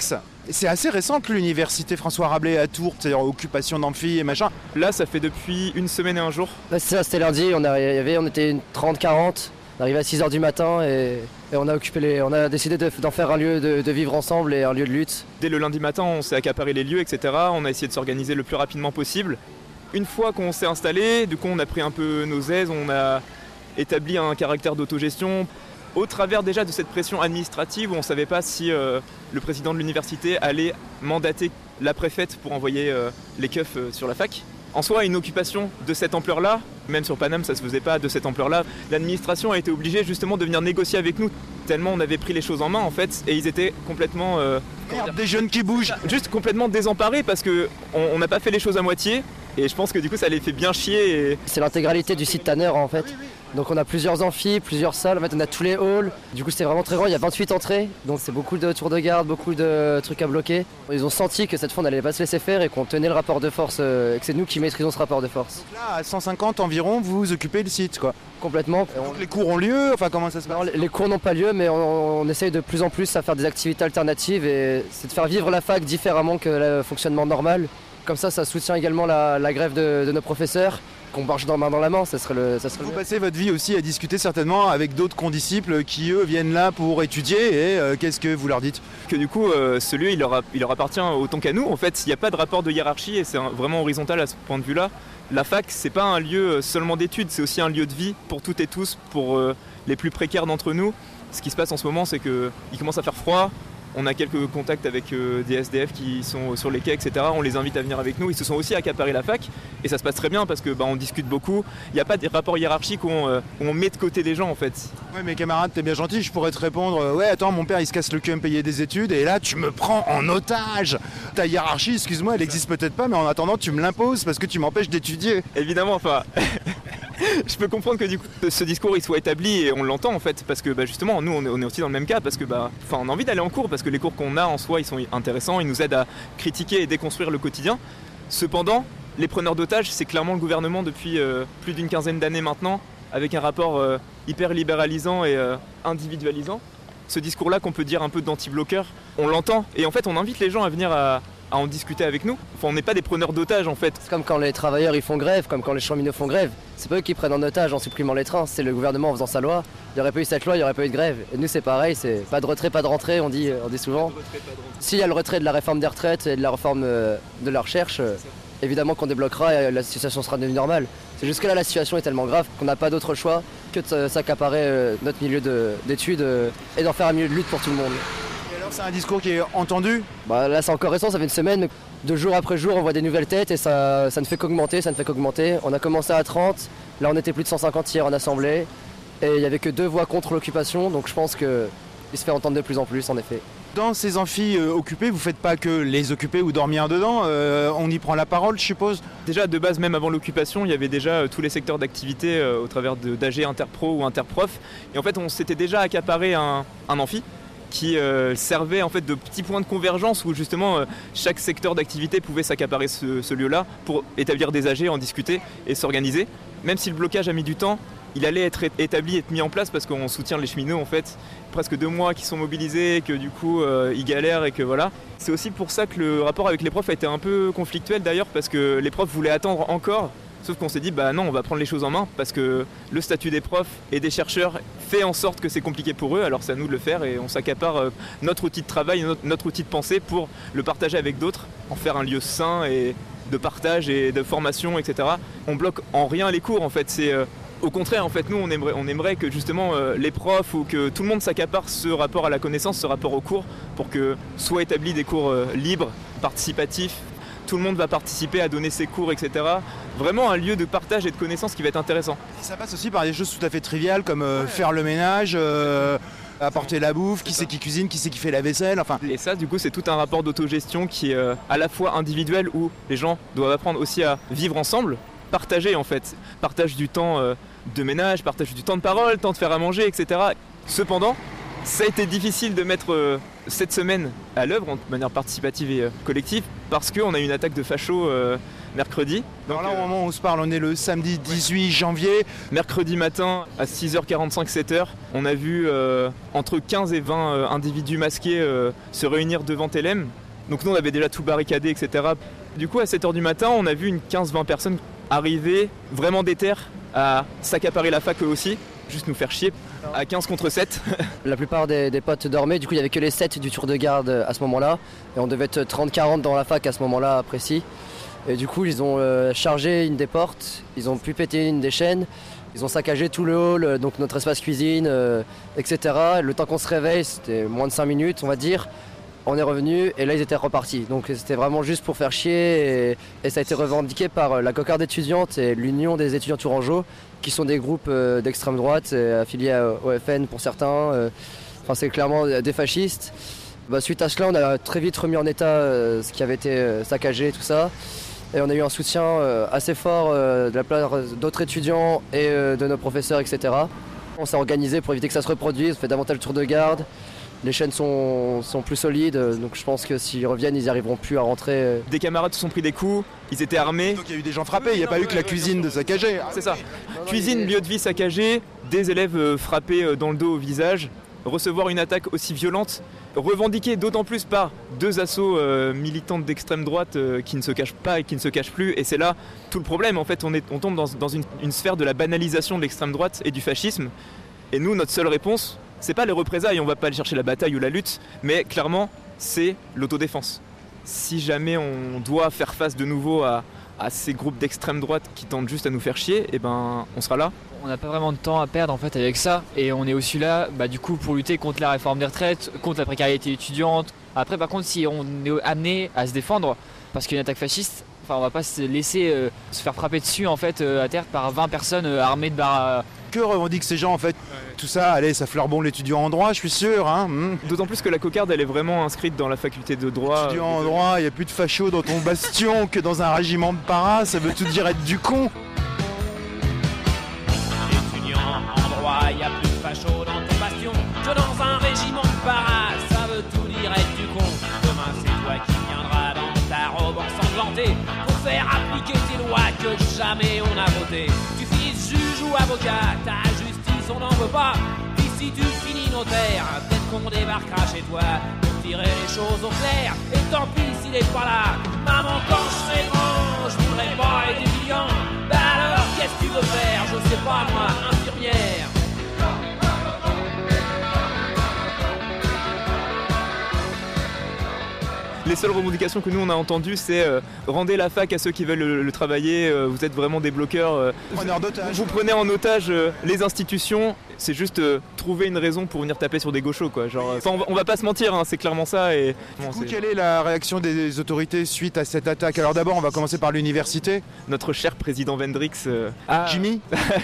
C'est assez récent que l'université François Rabelais à Tours, c'est-à-dire occupation d'amphi et machin. Là, ça fait depuis une semaine et un jour. Bah, c'est ça, c'était lundi, on, arrivait, on était trente quarante, on arrivait à six heures du matin et, et on, a occupé les, on a décidé de, d'en faire un lieu de, de vivre ensemble et un lieu de lutte. Dès le lundi matin, on s'est accaparé les lieux, et cetera. On a essayé de s'organiser le plus rapidement possible. Une fois qu'on s'est installé, du coup on a pris un peu nos aises, on a établi un caractère d'autogestion. Au travers déjà de cette pression administrative où on ne savait pas si euh, le président de l'université allait mandater la préfète pour envoyer euh, les keufs euh, sur la fac. En soi, une occupation de cette ampleur-là, même sur Paname ça ne se faisait pas de cette ampleur-là, l'administration a été obligée justement de venir négocier avec nous, tellement on avait pris les choses en main en fait, et ils étaient complètement... Euh, Merde, des jeunes qui bougent. Juste complètement désemparés parce qu'on n'a pas fait les choses à moitié, et je pense que du coup ça les fait bien chier. Et... C'est l'intégralité du site Tanner en fait. Donc on a plusieurs amphis, plusieurs salles, en fait on a tous les halls. Du coup c'était vraiment très grand, il y a vingt-huit entrées, donc c'est beaucoup de tours de garde, beaucoup de trucs à bloquer. Ils ont senti que cette fois on n'allait pas se laisser faire et qu'on tenait le rapport de force, euh, et que c'est nous qui maîtrisons ce rapport de force. Donc là à cent cinquante environ, vous occupez le site quoi. Complètement. Donc les cours ont lieu, enfin comment ça se passe? Non, les cours n'ont pas lieu, mais on, on essaye de plus en plus à faire des activités alternatives et c'est de faire vivre la fac différemment que le fonctionnement normal. Comme ça, ça soutient également la, la grève de, de nos professeurs, qu'on marche dans main dans la main, ça serait le, ça serait Vous le... passez votre vie aussi à discuter certainement avec d'autres condisciples qui eux viennent là pour étudier et euh, qu'est-ce que vous leur dites? Que du coup euh, ce lieu il leur, a, il leur appartient autant qu'à nous en fait, il n'y a pas de rapport de hiérarchie et c'est un, vraiment horizontal à ce point de vue là. La fac c'est pas un lieu seulement d'études, c'est aussi un lieu de vie pour toutes et tous, pour euh, les plus précaires d'entre nous. Ce qui se passe en ce moment c'est qu'il commence à faire froid. On a quelques contacts avec euh, des S D F qui sont sur les quais, et cetera. On les invite à venir avec nous. Ils se sont aussi accaparés la fac et ça se passe très bien parce que bah, on discute beaucoup. Il n'y a pas de rapport hiérarchique où on, euh, où on met de côté des gens en fait. Ouais mais camarade, t'es bien gentil, je pourrais te répondre euh, ouais attends mon père il se casse le cul à me payer des études et là tu me prends en otage. Ta hiérarchie, excuse-moi, elle existe peut-être pas mais en attendant tu me l'imposes parce que tu m'empêches d'étudier. Évidemment, enfin... Je peux comprendre que du coup ce discours il soit établi et on l'entend en fait parce que bah, justement nous on est, on est aussi dans le même cas parce que bah, on a envie d'aller en cours parce que les cours qu'on a en soi ils sont intéressants, ils nous aident à critiquer et déconstruire le quotidien. Cependant les preneurs d'otages c'est clairement le gouvernement depuis euh, plus d'une quinzaine d'années maintenant avec un rapport euh, hyper libéralisant et euh, individualisant. Ce discours là qu'on peut dire un peu d'anti-bloqueur, on l'entend et en fait on invite les gens à venir à à en discuter avec nous. Enfin, on n'est pas des preneurs d'otages en fait. C'est comme quand les travailleurs ils font grève, comme quand les cheminots font grève. C'est pas eux qui prennent en otage en supprimant les trains, c'est le gouvernement en faisant sa loi. Il n'y aurait pas eu cette loi, il n'y aurait pas eu de grève. Et nous c'est pareil, c'est pas de retrait, pas de rentrée, on dit, on dit souvent. S'il y a le retrait de la réforme des retraites et de la réforme de la recherche, évidemment qu'on débloquera et la situation sera devenue normale. C'est jusque là la situation est tellement grave qu'on n'a pas d'autre choix que de s'accaparer notre milieu d'études et d'en faire un milieu de lutte pour tout le monde. C'est un discours qui est entendu? Bah là c'est encore récent, ça fait une semaine, de jour après jour on voit des nouvelles têtes et ça, ça ne fait qu'augmenter, ça ne fait qu'augmenter. On a commencé à trente, là on était plus de cent cinquante hier en assemblée et il n'y avait que deux voix contre l'occupation donc je pense qu'il se fait entendre de plus en plus en effet. Dans ces amphis euh, occupés, vous faites pas que les occuper ou dormir dedans, euh, on y prend la parole je suppose? Déjà de base même avant l'occupation il y avait déjà euh, tous les secteurs d'activité euh, au travers d'A G Interpro ou Interprof et en fait on s'était déjà accaparé un, un amphi qui euh, servait en fait de petits points de convergence où justement euh, chaque secteur d'activité pouvait s'accaparer ce, ce lieu-là pour établir des A G, en discuter et s'organiser. Même si le blocage a mis du temps, il allait être établi, être mis en place parce qu'on soutient les cheminots en fait. Presque deux mois qui sont mobilisés, que du coup euh, ils galèrent et que voilà. C'est aussi pour ça que le rapport avec les profs a été un peu conflictuel d'ailleurs parce que les profs voulaient attendre encore. Sauf qu'on s'est dit, bah non, on va prendre les choses en main parce que le statut des profs et des chercheurs fait en sorte que c'est compliqué pour eux, alors c'est à nous de le faire et on s'accapare notre outil de travail, notre, notre outil de pensée pour le partager avec d'autres, en faire un lieu sain et de partage et de formation, et cetera. On bloque en rien les cours en fait, c'est... Euh, Au contraire, en fait, nous, on aimerait, on aimerait que justement euh, les profs ou que tout le monde s'accapare ce rapport à la connaissance, ce rapport au cours, pour que soient établis des cours euh, libres, participatifs. Tout le monde va participer à donner ses cours, et cetera. Vraiment un lieu de partage et de connaissance qui va être intéressant. Et ça passe aussi par des choses tout à fait triviales comme euh, ouais. faire le ménage, euh, apporter la bouffe, qui c'est qui cuisine, qui c'est qui fait la vaisselle, enfin... Et ça, du coup, c'est tout un rapport d'autogestion qui est euh, à la fois individuel où les gens doivent apprendre aussi à vivre ensemble, partager en fait, partage du temps euh, de ménage, partage du temps de parole, temps de faire à manger, et cetera. Cependant, ça a été difficile de mettre euh, cette semaine à l'œuvre de manière participative et euh, collective parce qu'on a eu une attaque de fachos euh, mercredi. Donc, Alors là, au moment où on se parle, on est le samedi dix-huit janvier. Mercredi matin, à six heures quarante-cinq, sept heures, on a vu euh, entre quinze et vingt euh, individus masqués euh, se réunir devant T L M Donc nous on avait déjà tout barricadé, et cetera. Du coup à sept heures du matin, on a vu une quinze vingt personnes arriver vraiment déter à s'accaparer la fac eux aussi, juste nous faire chier à quinze contre sept. La plupart des, des potes dormaient, du coup il n'y avait que les sept du tour de garde à ce moment-là. Et on devait être trente quarante dans la fac à ce moment-là précis. Et du coup ils ont euh, chargé une des portes, ils ont pu péter une des chaînes, ils ont saccagé tout le hall, donc notre espace cuisine, euh, et cetera. Le temps qu'on se réveille, c'était moins de cinq minutes on va dire. On est revenu et là ils étaient repartis. Donc c'était vraiment juste pour faire chier et, et ça a été revendiqué par la cocarde étudiante et l'Union des étudiants tourangeaux qui sont des groupes euh, d'extrême droite euh, affiliés au F N pour certains. Euh, enfin c'est clairement des fascistes. Bah, suite à cela on a très vite remis en état euh, ce qui avait été euh, saccagé tout ça. Et on a eu un soutien euh, assez fort euh, de la part d'autres étudiants et euh, de nos professeurs, et cetera. On s'est organisé pour éviter que ça se reproduise, on fait davantage le tour de garde. Les chaînes sont, sont plus solides, donc je pense que s'ils reviennent, ils n'y arriveront plus à rentrer. Des camarades se sont pris des coups, ils étaient armés. Donc il y a eu des gens frappés, il n'y a pas eu que la cuisine de saccagée. C'est ça. Cuisine, lieu de vie saccagé, des élèves frappés dans le dos au visage, recevoir une attaque aussi violente, revendiquée d'autant plus par deux assos euh, militantes d'extrême droite euh, qui ne se cachent pas et qui ne se cachent plus. Et c'est là tout le problème, en fait, on, est, on tombe dans, dans une, une sphère de la banalisation de l'extrême droite et du fascisme. Et nous, notre seule réponse, c'est pas les représailles, on va pas aller chercher la bataille ou la lutte, mais clairement, c'est l'autodéfense. Si jamais on doit faire face de nouveau à, à ces groupes d'extrême droite qui tentent juste à nous faire chier, et ben on sera là. On n'a pas vraiment de temps à perdre en fait avec ça, et on est aussi là bah, du coup pour lutter contre la réforme des retraites, contre la précarité étudiante. Après par contre si on est amené à se défendre parce qu'il y a une attaque fasciste, enfin on va pas se laisser euh, se faire frapper dessus en fait euh, à terre par vingt personnes euh, armées de barres. Que revendiquent ces gens en fait? Tout ça, allez, ça fleure bon l'étudiant en droit, je suis sûr. Hein mmh. D'autant plus que la cocarde, elle est vraiment inscrite dans la faculté de droit. Étudiant en droit, il n'y a plus de fachos dans ton bastion que dans un régiment de para, ça veut tout dire être du con. Étudiant en droit, il n'y a plus de fachos dans ton bastion que dans un régiment de para, ça veut tout dire être du con. Demain c'est toi qui viendras dans ta robe ensanglantée pour faire appliquer tes lois que jamais on a votées. Tu finis juge ou avocat, ta justice on n'en veut pas. Ici tu finis notaire, peut-être qu'on débarquera chez toi pour tirer les choses au clair. Et tant pis s'il est pas là. Maman quand je serai grand, je voudrais pas être étudiant. Bah alors qu'est-ce que tu veux faire? Je sais pas moi, infirmière. Les seules revendications que nous on a entendues, c'est euh, rendez la fac à ceux qui veulent le, le travailler, euh, vous êtes vraiment des bloqueurs. Euh, Preneurs d'otages. Vous prenez en otage euh, les institutions, c'est juste euh, trouver une raison pour venir taper sur des gauchos quoi. Genre, euh, on, va, on va pas se mentir, hein, c'est clairement ça. Et, du coup, quelle est la réaction des autorités suite à cette attaque? Alors d'abord, on va commencer par l'université. Notre cher président Vendrix. Euh, a... Jimmy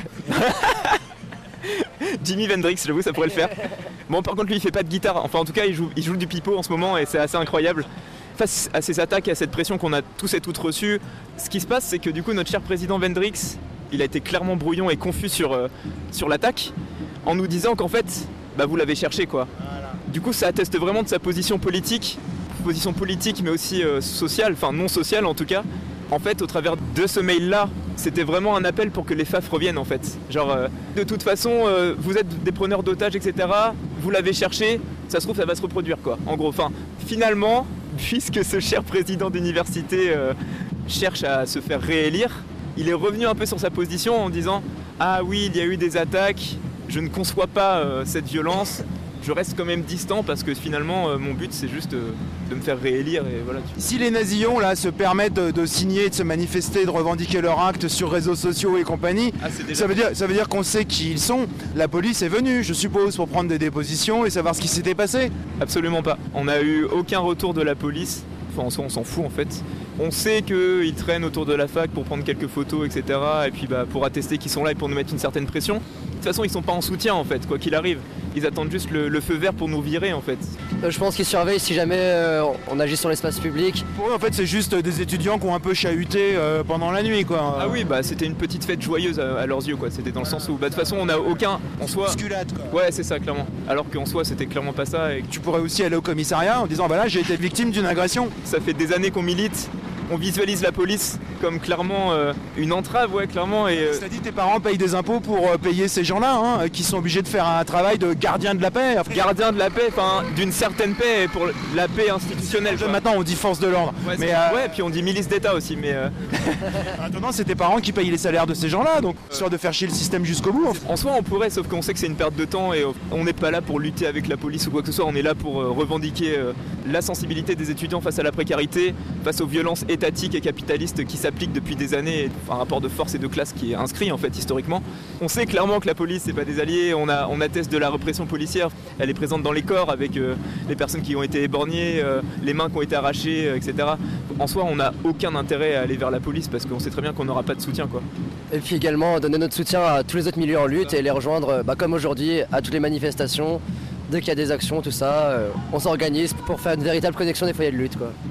Jimmy Vendrix, j'avoue, ça pourrait le faire. Bon, par contre, lui, il fait pas de guitare. Enfin, en tout cas, il joue, il joue du pipeau en ce moment et c'est assez incroyable. Face à ces attaques et à cette pression qu'on a tous et toutes reçues, ce qui se passe, c'est que du coup, notre cher président Vendrix, il a été clairement brouillon et confus sur, euh, sur l'attaque, en nous disant qu'en fait, bah, vous l'avez cherché, quoi. Voilà. Du coup, ça atteste vraiment de sa position politique, position politique, mais aussi euh, sociale, enfin non sociale en tout cas. En fait, au travers de ce mail-là, c'était vraiment un appel pour que les F A F reviennent en fait. Genre, euh, de toute façon, euh, vous êtes des preneurs d'otages, et cetera. Vous l'avez cherché, ça se trouve, ça va se reproduire quoi. En gros, enfin, finalement, puisque ce cher président d'université euh, cherche à se faire réélire, il est revenu un peu sur sa position en disant « Ah oui, il y a eu des attaques, je ne conçois pas euh, cette violence. » Je reste quand même distant parce que finalement euh, mon but c'est juste euh, de me faire réélire et voilà. Si les nazillons là se permettent de, de signer, de se manifester, de revendiquer leur acte sur réseaux sociaux et compagnie, ah, ça veut dire, ça veut dire qu'on sait qui ils sont. La police est venue, je suppose, pour prendre des dépositions et savoir ce qui s'était passé. Absolument pas. On n'a eu aucun retour de la police. Enfin, en soi, on s'en fout en fait. On sait qu'ils traînent autour de la fac pour prendre quelques photos, et cetera. Et puis bah, pour attester qu'ils sont là et pour nous mettre une certaine pression. De toute façon, ils sont pas en soutien en fait, quoi qu'il arrive. Ils attendent juste le, le feu vert pour nous virer en fait. Euh, je pense qu'ils surveillent si jamais euh, on agit sur l'espace public. Pour eux en fait c'est juste des étudiants qui ont un peu chahuté euh, pendant la nuit quoi. Ah oui bah c'était une petite fête joyeuse à, à leurs yeux quoi. C'était dans le sens où bah de toute façon on n'a aucun en soi. Bousculade quoi. Ouais c'est ça clairement. Alors qu'en soi c'était clairement pas ça. Et... Tu pourrais aussi aller au commissariat en disant bah là j'ai été victime d'une agression. Ça fait des années qu'on milite. on visualise la police comme clairement euh, une entrave, ouais, clairement. Et euh... cela dit, tes parents payent des impôts pour euh, payer ces gens-là, hein, qui sont obligés de faire un travail de gardien de la paix. Enfin, gardien de la paix, enfin, d'une certaine paix pour la paix institutionnelle. Maintenant, on dit force de l'ordre. Ouais, mais euh... ouais, puis on dit milice d'État aussi, mais. Euh... Maintenant, c'est tes parents qui payent les salaires de ces gens-là, donc histoire de faire chier le système jusqu'au bout. En soi, on pourrait, sauf qu'on sait que c'est une perte de temps et on n'est pas là pour lutter avec la police ou quoi que ce soit. On est là pour revendiquer la sensibilité des étudiants face à la précarité, face aux violences étatiques et capitalistes qui s'appliquent depuis des années, un rapport de force et de classe qui est inscrit en fait historiquement. On sait clairement que la police c'est pas des alliés. On a, on atteste de la répression policière. Elle est présente dans les corps avec euh, les personnes qui ont été éborgnées, euh, les mains qui ont été arrachées, euh, et cetera. En soi, on n'a aucun intérêt à aller vers la police parce qu'on sait très bien qu'on n'aura pas de soutien, quoi. Et puis également donner notre soutien à tous les autres milieux en lutte et les rejoindre, bah, comme aujourd'hui, à toutes les manifestations. Dès qu'il y a des actions, tout ça, euh, on s'organise pour faire une véritable connexion des foyers de lutte, quoi.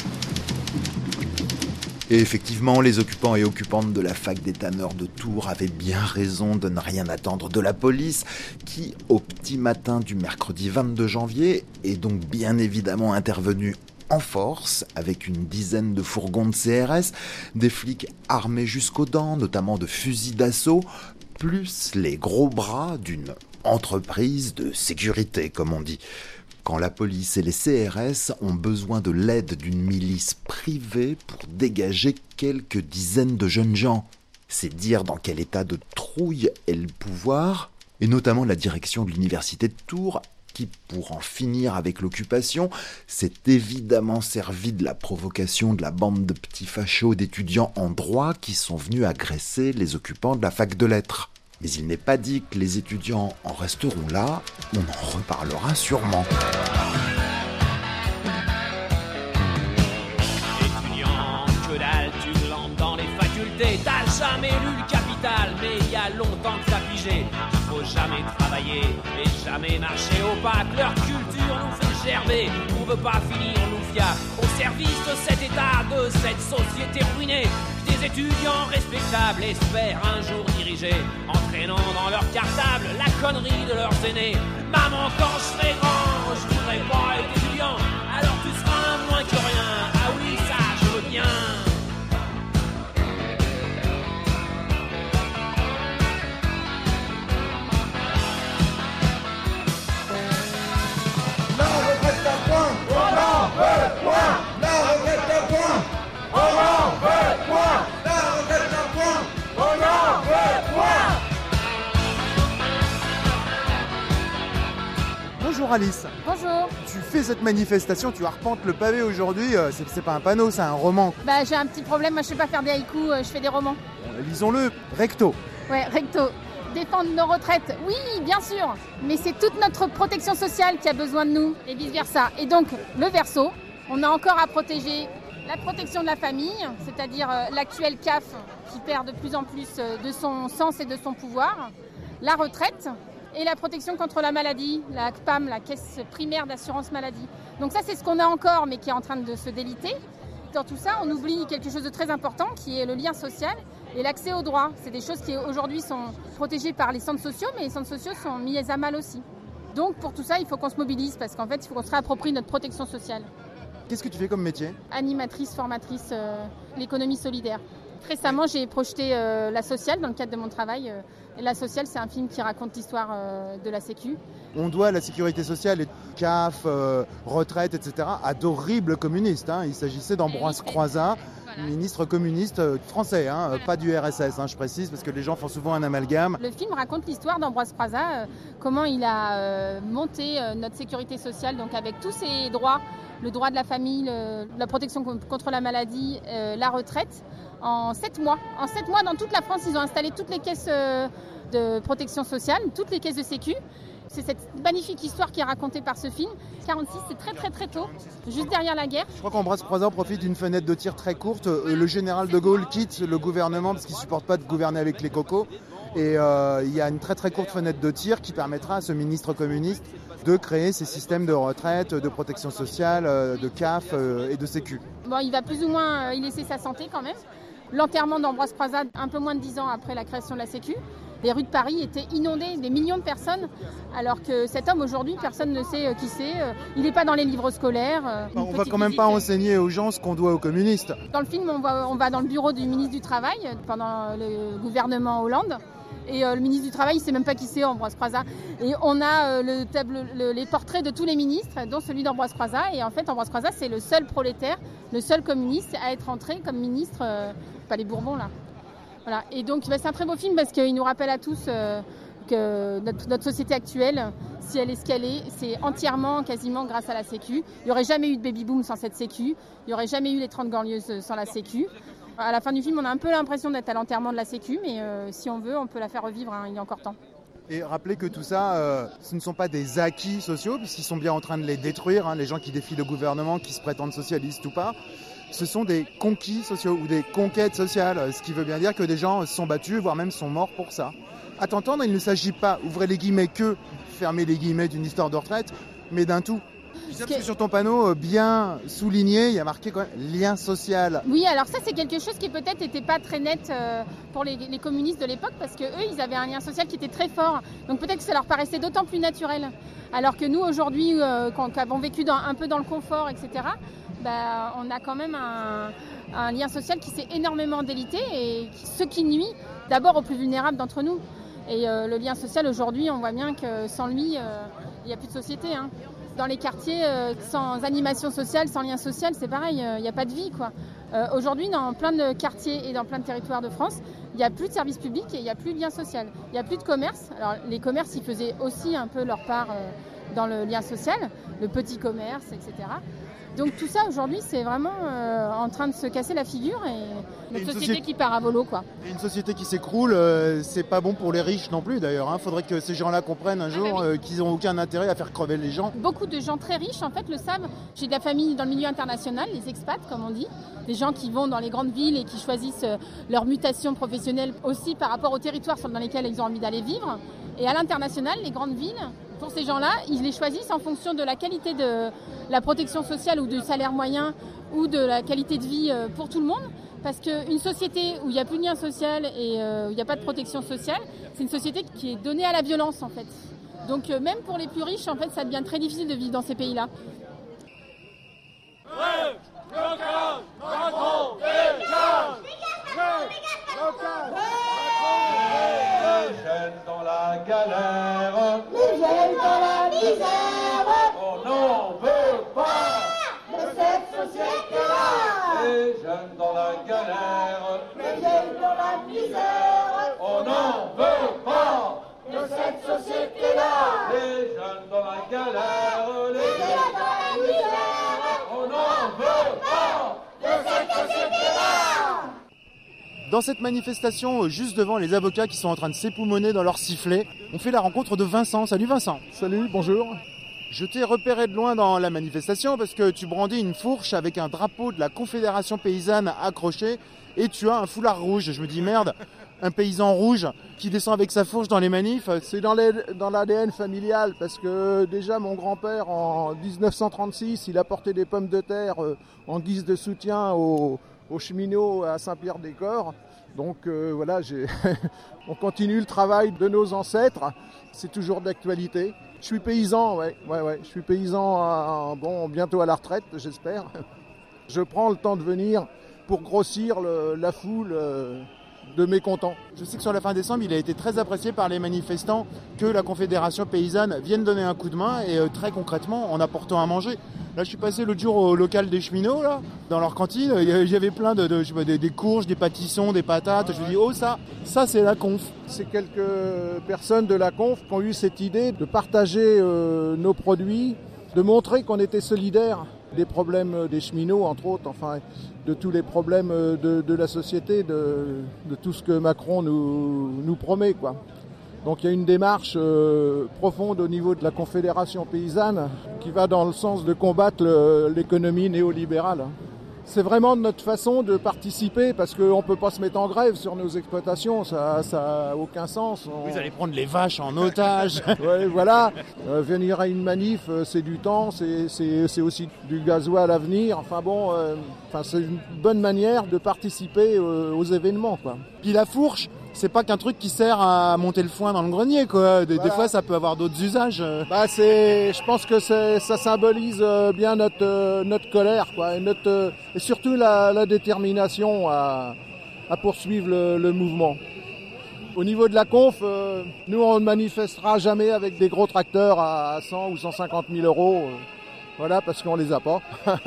Et effectivement, les occupants et occupantes de la fac des tanneurs de Tours avaient bien raison de ne rien attendre de la police, qui, au petit matin du mercredi vingt-deux janvier, est donc bien évidemment intervenue en force, avec une dizaine de fourgons de C R S, des flics armés jusqu'aux dents, notamment de fusils d'assaut, plus les gros bras d'une entreprise de sécurité, comme on dit. Quand la police et les C R S ont besoin de l'aide d'une milice privée pour dégager quelques dizaines de jeunes gens. C'est dire dans quel état de trouille est le pouvoir, et notamment la direction de l'université de Tours, qui, pour en finir avec l'occupation, s'est évidemment servi de la provocation de la bande de petits fachos d'étudiants en droit qui sont venus agresser les occupants de la fac de lettres. Mais il n'est pas dit que les étudiants en resteront là, on en reparlera sûrement. Étudiant, que dalle, tu lances dans les facultés, t'as jamais lu le Capital, mais il y a longtemps que t'as pigé qu'il faut jamais travailler et jamais marcher au pas, que leur culture nous fait gerber, on veut pas finir l'oufia au service de cet état, de cette société ruinée. Des étudiants respectables espèrent un jour diriger, entraînant dans leur cartable la connerie de leurs aînés. Maman, quand je serai grand, je voudrais pas être étudiant, alors tu seras moins que rien. Ah oui, ça, je veux bien. La retraite à point, on en veut point. La retraite à point, on en veut point. La retraite à point, on en veut point. Bonjour Alice. Bonjour. Tu fais cette manifestation, tu arpentes le pavé aujourd'hui, euh, c'est, c'est pas un panneau, c'est un roman. Bah j'ai un petit problème, moi je sais pas faire des haïkus, euh, je fais des romans. Euh, lisons-le, recto. Ouais, recto. Défendre nos retraites, oui, bien sûr, mais c'est toute notre protection sociale qui a besoin de nous, et vice-versa. Et donc, le verso, on a encore à protéger la protection de la famille, c'est-à-dire euh, l'actuel C A F qui perd de plus en plus euh, de son sens et de son pouvoir, la retraite et la protection contre la maladie, la C P A M, la caisse primaire d'assurance maladie. Donc ça, c'est ce qu'on a encore, mais qui est en train de se déliter. Dans tout ça, on oublie quelque chose de très important, qui est le lien social et l'accès aux droits. C'est des choses qui aujourd'hui sont protégées par les centres sociaux, mais les centres sociaux sont mis à mal aussi. Donc pour tout ça, il faut qu'on se mobilise, parce qu'en fait, il faut qu'on se réapproprie notre protection sociale. Qu'est-ce que tu fais comme métier ? Animatrice, formatrice, euh, l'économie solidaire. Récemment, j'ai projeté euh, La Sociale dans le cadre de mon travail. Euh, et La Sociale, c'est un film qui raconte l'histoire euh, de la Sécu. On doit la sécurité sociale, les C A F, euh, retraite, et cetera, à d'horribles communistes. Hein. Il s'agissait d'Ambroise Croizat, voilà. Ministre communiste euh, français, hein, voilà. Pas du R S S, hein, je précise, parce que les gens font souvent un amalgame. Le film raconte l'histoire d'Ambroise Croizat, euh, comment il a euh, monté euh, notre sécurité sociale, donc avec tous ses droits, le droit de la famille, le, la protection contre la maladie, euh, la retraite, en sept mois. En sept mois, dans toute la France, ils ont installé toutes les caisses euh, de protection sociale, toutes les caisses de sécu. C'est cette magnifique histoire qui est racontée par ce film. quarante-six, c'est très très très tôt, juste derrière la guerre. Je crois qu'Ambroise Croizat profite d'une fenêtre de tir très courte. Le général de Gaulle quitte le gouvernement parce qu'il ne supporte pas de gouverner avec les cocos. Et euh, il y a une très très courte fenêtre de tir qui permettra à ce ministre communiste de créer ces systèmes de retraite, de protection sociale, de C A F et de sécu. Bon, il va plus ou moins y laisser sa santé quand même. L'enterrement d'Ambroise Croizat, un peu moins de dix ans après la création de la Sécu. les rues de Paris étaient inondées, des millions de personnes, alors que cet homme aujourd'hui, personne ne sait qui c'est, il n'est pas dans les livres scolaires. On va quand même pas enseigner aux gens ce qu'on doit aux communistes. Dans le film, on va, on va dans le bureau du ministre du Travail pendant le gouvernement Hollande. Et euh, le ministre du Travail, il ne sait même pas qui c'est, Ambroise Croizat. Et on a euh, le table, le, les portraits de tous les ministres, dont celui d'Ambroise Croizat. Et en fait, Ambroise Croizat, c'est le seul prolétaire, le seul communiste à être entré comme ministre, euh, pas les Bourbons là. Voilà. Et donc, bah, c'est un très beau film parce qu'il nous rappelle à tous euh, que notre, notre société actuelle, si elle est ce qu'elle est, c'est entièrement, quasiment grâce à la Sécu. Il n'y aurait jamais eu de baby-boom sans cette Sécu. Il n'y aurait jamais eu les trente Glorieuses sans la Sécu. À la fin du film, on a un peu l'impression d'être à l'enterrement de la Sécu, mais euh, si on veut, on peut la faire revivre, hein, il y a encore temps. Et rappelez que tout ça, euh, ce ne sont pas des acquis sociaux, puisqu'ils sont bien en train de les détruire, hein, les gens qui défient le gouvernement, qui se prétendent socialistes ou pas. Ce sont des conquis sociaux ou des conquêtes sociales, ce qui veut bien dire que des gens se sont battus, voire même sont morts pour ça. À t'entendre, il ne s'agit pas, ouvrez les guillemets, que, fermez les guillemets, d'une histoire de retraite, mais d'un tout. Parce que sur ton panneau, bien souligné, il y a marqué quoi, lien social. Oui, alors ça, c'est quelque chose qui peut-être n'était pas très net euh, pour les, les communistes de l'époque, parce qu'eux, ils avaient un lien social qui était très fort. Donc peut-être que ça leur paraissait d'autant plus naturel. Alors que nous, aujourd'hui, euh, qui avons vécu dans, un peu dans le confort, et cetera, bah, on a quand même un, un lien social qui s'est énormément délité, et qui, ce qui nuit d'abord aux plus vulnérables d'entre nous. Et euh, le lien social, aujourd'hui, on voit bien que sans lui, il euh, n'y a plus de société, hein. Dans les quartiers, euh, sans animation sociale, sans lien social, c'est pareil, il euh, n'y a pas de vie, quoi. Euh, aujourd'hui, dans plein de quartiers et dans plein de territoires de France, il n'y a plus de services publics et il n'y a plus de lien social. Il n'y a plus de commerce. Alors, les commerces, ils faisaient aussi un peu leur part euh, dans le lien social, le petit commerce, et cetera. Donc tout ça, aujourd'hui, c'est vraiment euh, en train de se casser la figure et notre et société, société qui part à volo, quoi. Et une société qui s'écroule, euh, c'est pas bon pour les riches non plus, d'ailleurs. Il hein. faudrait que ces gens-là comprennent un jour ah, bah oui. euh, qu'ils n'ont aucun intérêt à faire crever les gens. Beaucoup de gens très riches, en fait, le savent. J'ai de la famille dans le milieu international, les expats, comme on dit. Des gens qui vont dans les grandes villes et qui choisissent euh, leur mutation professionnelle aussi par rapport aux territoires dans lesquels ils ont envie d'aller vivre. Et à l'international, les grandes villes, pour ces gens-là, ils les choisissent en fonction de la qualité de la protection sociale ou du salaire moyen ou de la qualité de vie pour tout le monde. Parce qu'une société où il n'y a plus de lien social et où il n'y a pas de protection sociale, c'est une société qui est donnée à la violence, en fait. Donc même pour les plus riches, en fait, ça devient très difficile de vivre dans ces pays-là. Les jeunes dans la galère, les jeunes dans la misère, on n'en veut pas de cette société-là. Les jeunes dans la galère, les jeunes dans la misère, on n'en veut pas de cette société-là. Les jeunes dans la galère, les jeunes dans la misère, on n'en veut pas de cette société-là. Dans cette manifestation, juste devant les avocats qui sont en train de s'époumoner dans leur sifflet, on fait la rencontre de Vincent. Salut Vincent. Salut, bonjour. Je t'ai repéré de loin dans la manifestation parce que tu brandis une fourche avec un drapeau de la Confédération paysanne accroché et tu as un foulard rouge. Je me dis merde, un paysan rouge qui descend avec sa fourche dans les manifs. C'est dans l'A D N familial parce que déjà mon grand-père en dix-neuf cent trente-six, il a porté des pommes de terre en guise de soutien aux... aux cheminots à Saint-Pierre-des-Corps. Donc euh, voilà, j'ai on continue le travail de nos ancêtres, c'est toujours d'actualité. Je suis paysan, ouais, ouais, ouais. Je suis paysan, à, bon, bientôt à la retraite, j'espère. Je prends le temps de venir pour grossir le, la foule euh, de mécontents. Je sais que sur la fin décembre, il a été très apprécié par les manifestants que la Confédération paysanne vienne donner un coup de main et euh, très concrètement en apportant à manger. Là, je suis passé l'autre jour au local des cheminots, là, dans leur cantine. Il y avait plein de, de je sais pas, des, des courges, des pâtissons, des patates. Je me dis, oh, ça, ça, c'est la conf. C'est quelques personnes de la conf qui ont eu cette idée de partager euh, nos produits, de montrer qu'on était solidaires des problèmes des cheminots, entre autres, enfin, de tous les problèmes de, de la société, de, de tout ce que Macron nous, nous promet, quoi. Donc il y a une démarche euh, profonde au niveau de la Confédération paysanne qui va dans le sens de combattre le, l'économie néolibérale. C'est vraiment notre façon de participer parce qu'on ne peut pas se mettre en grève sur nos exploitations, ça n'a aucun sens. On... Vous allez prendre les vaches en otage. Ouais, voilà, euh, venir à une manif, c'est du temps, c'est, c'est, c'est aussi du gasoil à venir. Enfin bon, euh, enfin, c'est une bonne manière de participer euh, aux événements, quoi. Puis la fourche, c'est pas qu'un truc qui sert à monter le foin dans le grenier, quoi. Des, voilà. Des fois, ça peut avoir d'autres usages. Bah, c'est, je pense que c'est, ça symbolise bien notre, euh, notre colère, quoi, et, notre, euh, et surtout la, la détermination à, à poursuivre le, le mouvement. Au niveau de la conf, euh, nous, on ne manifestera jamais avec des gros tracteurs à cent ou cent cinquante mille euros. Euh, voilà, parce qu'on les a pas.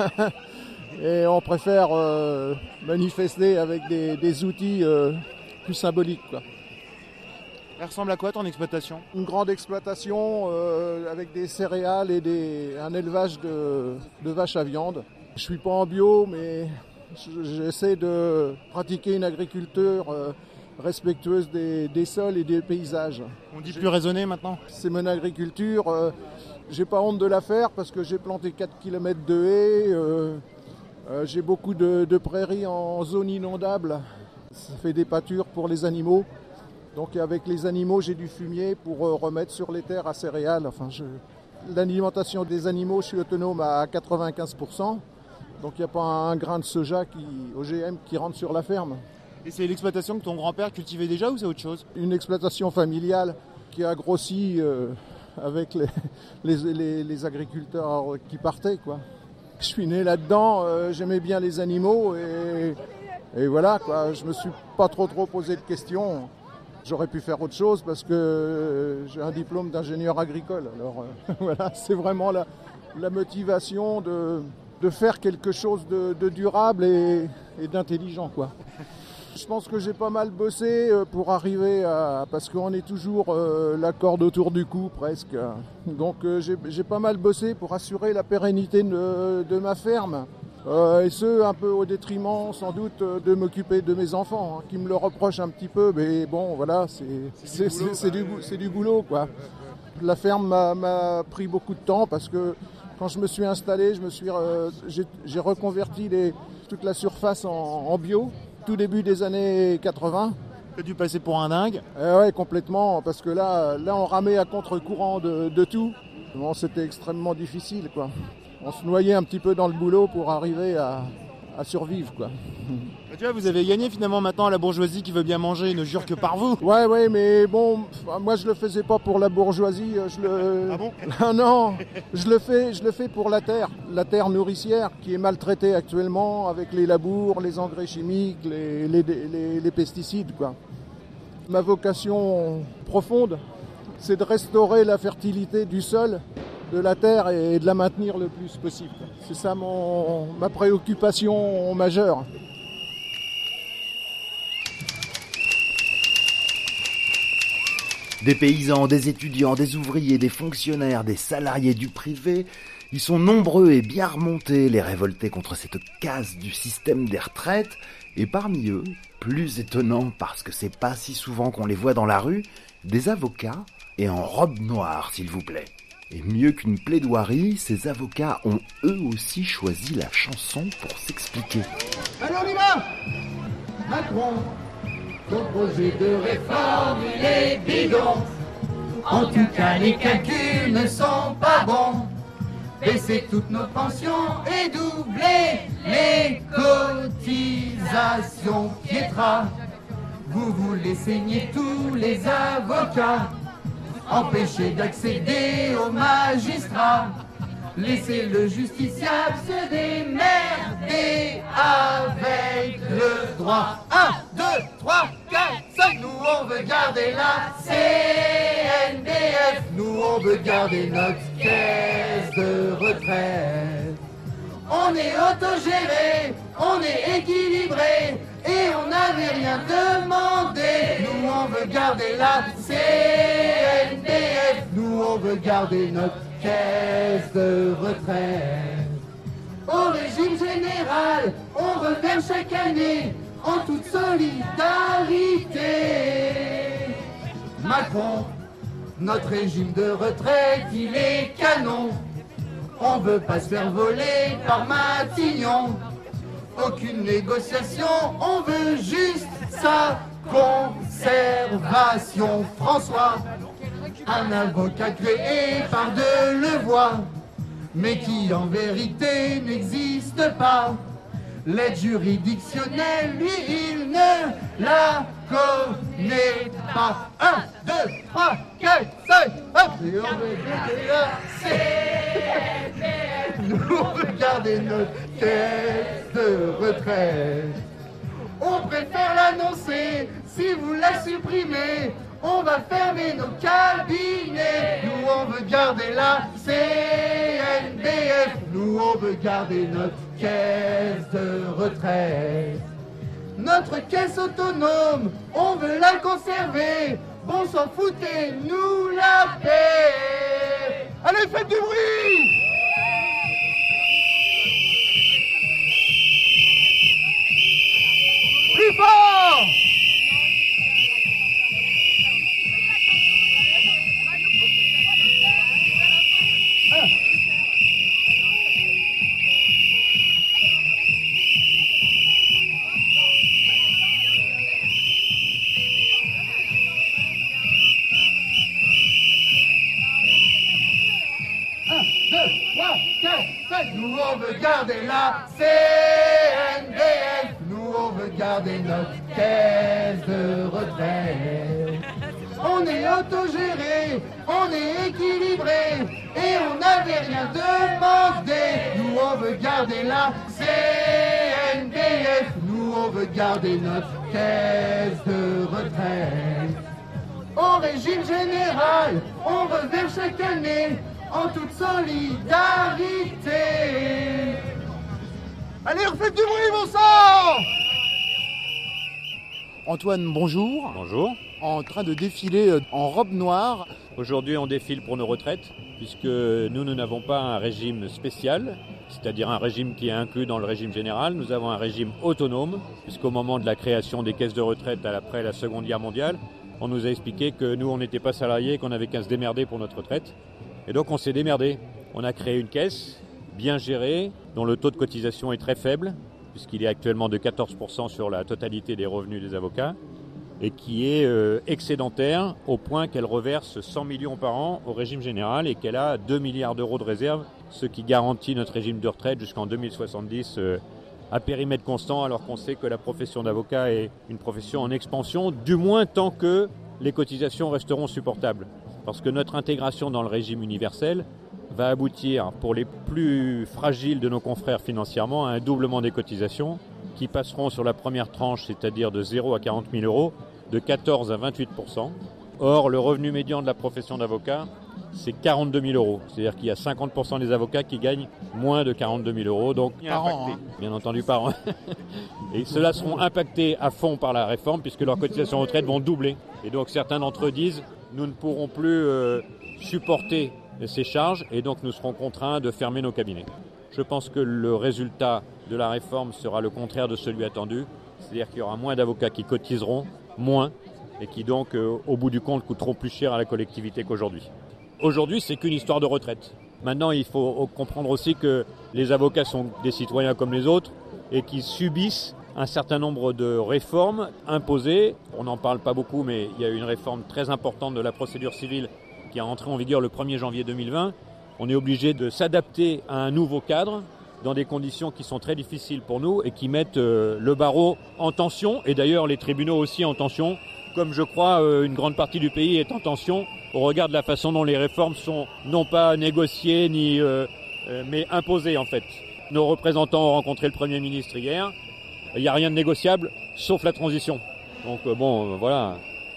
Et on préfère euh, manifester avec des, des outils euh, plus symbolique, quoi. Elle ressemble à quoi ton exploitation ? Une grande exploitation euh, avec des céréales et des, un élevage de, de vaches à viande. Je suis pas en bio, mais j'essaie de pratiquer une agriculture euh, respectueuse des, des sols et des paysages. On dit plus raisonné maintenant ? C'est mon agriculture. Euh, j'ai pas honte de la faire parce que j'ai planté quatre kilomètres de haies. Euh, euh, j'ai beaucoup de, de prairies en zone inondable. Ça fait des pâtures pour les animaux. Donc avec les animaux, j'ai du fumier pour euh, remettre sur les terres à céréales. Enfin, je... L'alimentation des animaux, je suis autonome à quatre-vingt-quinze pour cent. Donc il n'y a pas un grain de soja qui, O G M qui rentre sur la ferme. Et c'est l'exploitation que ton grand-père cultivait déjà ou c'est autre chose ? Une exploitation familiale qui a grossi euh, avec les, les, les, les agriculteurs qui partaient, quoi. Je suis né là-dedans, euh, j'aimais bien les animaux et... Et voilà, quoi, je me suis pas trop trop posé de questions. J'aurais pu faire autre chose parce que j'ai un diplôme d'ingénieur agricole. Alors euh, voilà, c'est vraiment la, la motivation de, de faire quelque chose de, de durable et, et d'intelligent, quoi. Je pense que j'ai pas mal bossé pour arriver à... Parce qu'on est toujours euh, la corde autour du cou, presque. Donc euh, j'ai, j'ai pas mal bossé pour assurer la pérennité de, de ma ferme. Euh, et ce, un peu au détriment, sans doute, de m'occuper de mes enfants, hein, qui me le reprochent un petit peu. Mais bon, voilà, c'est, c'est, c'est, c'est, du, c'est du boulot, quoi. La ferme m'a, m'a pris beaucoup de temps parce que quand je me suis installé, je me suis, euh, j'ai, j'ai reconverti les, toute la surface en, en bio. Tout début des années quatre-vingts. Tu as dû passer pour un dingue ? euh, Ouais, complètement, parce que là, là on ramait à contre-courant de, de tout. Bon, c'était extrêmement difficile, quoi. On se noyait un petit peu dans le boulot pour arriver à, à survivre, quoi. Tu vois, vous avez gagné finalement maintenant la bourgeoisie qui veut bien manger, ne jure que par vous. Ouais, ouais, mais bon, moi je le faisais pas pour la bourgeoisie. Je le... Ah bon ? Ah non, je le fais, je le fais pour la terre, la terre nourricière qui est maltraitée actuellement avec les labours, les engrais chimiques, les, les, les, les pesticides, quoi. Ma vocation profonde, c'est de restaurer la fertilité du sol, de la terre et de la maintenir le plus possible. C'est ça mon, ma préoccupation majeure. Des paysans, des étudiants, des ouvriers, des fonctionnaires, des salariés du privé, ils sont nombreux et bien remontés, les révoltés contre cette casse du système des retraites. Et parmi eux, plus étonnant parce que c'est pas si souvent qu'on les voit dans la rue, des avocats et en robe noire, s'il vous plaît. Et mieux qu'une plaidoirie, ces avocats ont eux aussi choisi la chanson pour s'expliquer. Allez, on y va ! Macron, ton projet de réforme, il est bidon. En tout cas, les calculs ne sont pas bons. Baisser toutes nos pensions et doubler les cotisations. Pietra, vous voulez saigner tous les avocats. Empêcher d'accéder aux magistrats. Laissez le justiciable se démerder avec le droit. Un, deux, trois, quatre, cinq. Nous on veut garder la C N D F. Nous on veut garder notre caisse de retraite. On est autogéré, on est équilibré et on n'avait rien demandé. Nous on veut garder la C N D F. Nous on veut garder notre caisse de retraite. Au régime général, on revient chaque année en toute solidarité. Macron, notre régime de retraite, il est canon. On veut pas se faire voler par Matignon. Aucune négociation, on veut juste sa conservation. François, un avocat créé par Delevoye, mais qui en vérité n'existe pas. L'aide juridictionnelle, lui, il ne la connaît pas. Un, deux, trois, quatre, cinq, hop. Et on veut garder la C N B F. Nous, on veut garder notre caisse de retraite. On préfère l'annoncer, si vous la supprimez, on va fermer nos cabinets. Nous on veut garder la C N B F. Nous on veut garder notre caisse de retraite. Notre caisse autonome, on veut la conserver. Bon s'en foutez, nous la paix. Allez, faites du bruit! Plus fort! Nous on veut garder la C N B F. Nous on veut garder notre caisse de retraite. On est autogéré, on est équilibré et on n'avait rien demandé. Nous on veut garder la C N B F. Nous on veut garder notre caisse de retraite. Au régime général, on reverse chaque année en toute solidarité. Allez, refaites du bruit, mon sang! Antoine, bonjour. Bonjour. En train de défiler en robe noire. Aujourd'hui, on défile pour nos retraites, puisque nous, nous n'avons pas un régime spécial, c'est-à-dire un régime qui est inclus dans le régime général. Nous avons un régime autonome, puisqu'au moment de la création des caisses de retraite après la Seconde Guerre mondiale, on nous a expliqué que nous, on n'était pas salariés, qu'on n'avait qu'à se démerder pour notre retraite. Et donc, on s'est démerdé. On a créé une caisse bien gérée, dont le taux de cotisation est très faible, puisqu'il est actuellement de quatorze pour cent sur la totalité des revenus des avocats, et qui est euh, excédentaire au point qu'elle reverse cent millions par an au régime général et qu'elle a deux milliards d'euros de réserve, ce qui garantit notre régime de retraite jusqu'en deux mille soixante-dix euh, à périmètre constant, alors qu'on sait que la profession d'avocat est une profession en expansion, du moins tant que les cotisations resteront supportables. Parce que notre intégration dans le régime universel va aboutir, pour les plus fragiles de nos confrères financièrement, à un doublement des cotisations qui passeront sur la première tranche, c'est-à-dire de zéro à quarante mille euros, de quatorze à vingt-huit pour cent. Or, le revenu médian de la profession d'avocat, c'est quarante-deux mille euros. C'est-à-dire qu'il y a cinquante pour cent des avocats qui gagnent moins de quarante-deux mille euros. Donc, par an, hein. Bien entendu, par an. Et ceux-là seront impactés à fond par la réforme puisque leurs cotisations retraite vont doubler. Et donc, certains d'entre eux disent nous ne pourrons plus euh, supporter ces charges et donc nous serons contraints de fermer nos cabinets. Je pense que le résultat de la réforme sera le contraire de celui attendu. C'est-à-dire qu'il y aura moins d'avocats qui cotiseront, moins, et qui donc, euh, au bout du compte, coûteront plus cher à la collectivité qu'aujourd'hui. Aujourd'hui, c'est qu'une histoire de retraite. Maintenant, il faut comprendre aussi que les avocats sont des citoyens comme les autres et qui subissent un certain nombre de réformes imposées. On n'en parle pas beaucoup, mais il y a une réforme très importante de la procédure civile qui est entrée en vigueur le premier janvier deux mille vingt. On est obligé de s'adapter à un nouveau cadre dans des conditions qui sont très difficiles pour nous et qui mettent euh, le barreau en tension, et d'ailleurs les tribunaux aussi en tension, comme je crois euh, une grande partie du pays est en tension au regard de la façon dont les réformes sont non pas négociées, ni, euh, euh, mais imposées en fait. Nos représentants ont rencontré le Premier ministre hier. Il n'y a rien de négociable, sauf la transition. Donc euh, bon, euh, voilà.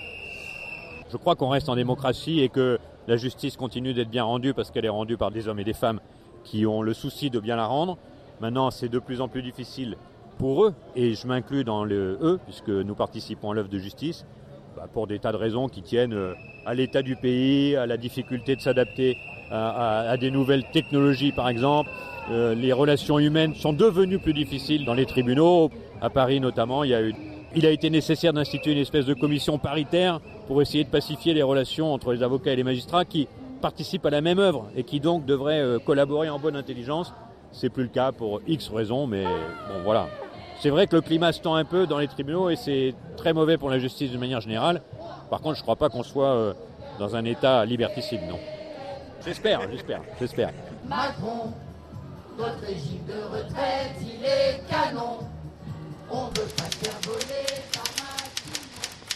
Je crois qu'on reste en démocratie et que la justice continue d'être bien rendue parce qu'elle est rendue par des hommes et des femmes qui ont le souci de bien la rendre. Maintenant, c'est de plus en plus difficile pour eux, et je m'inclus dans le eux, puisque nous participons à l'œuvre de justice, bah, pour des tas de raisons qui tiennent à l'état du pays, à la difficulté de s'adapter à, à, à des nouvelles technologies, par exemple. Euh, les relations humaines sont devenues plus difficiles dans les tribunaux. À Paris, notamment, il y a eu, il a été nécessaire d'instituer une espèce de commission paritaire pour essayer de pacifier les relations entre les avocats et les magistrats qui participent à la même œuvre et qui donc devraient euh, collaborer en bonne intelligence. C'est plus le cas pour X raisons, mais bon, voilà. C'est vrai que le climat se tend un peu dans les tribunaux et c'est très mauvais pour la justice de manière générale. Par contre, je ne crois pas qu'on soit euh, dans un état liberticide, non. J'espère, j'espère, j'espère. Macron, notre régime de retraite, il est canon. On veut pas faire voler par machine.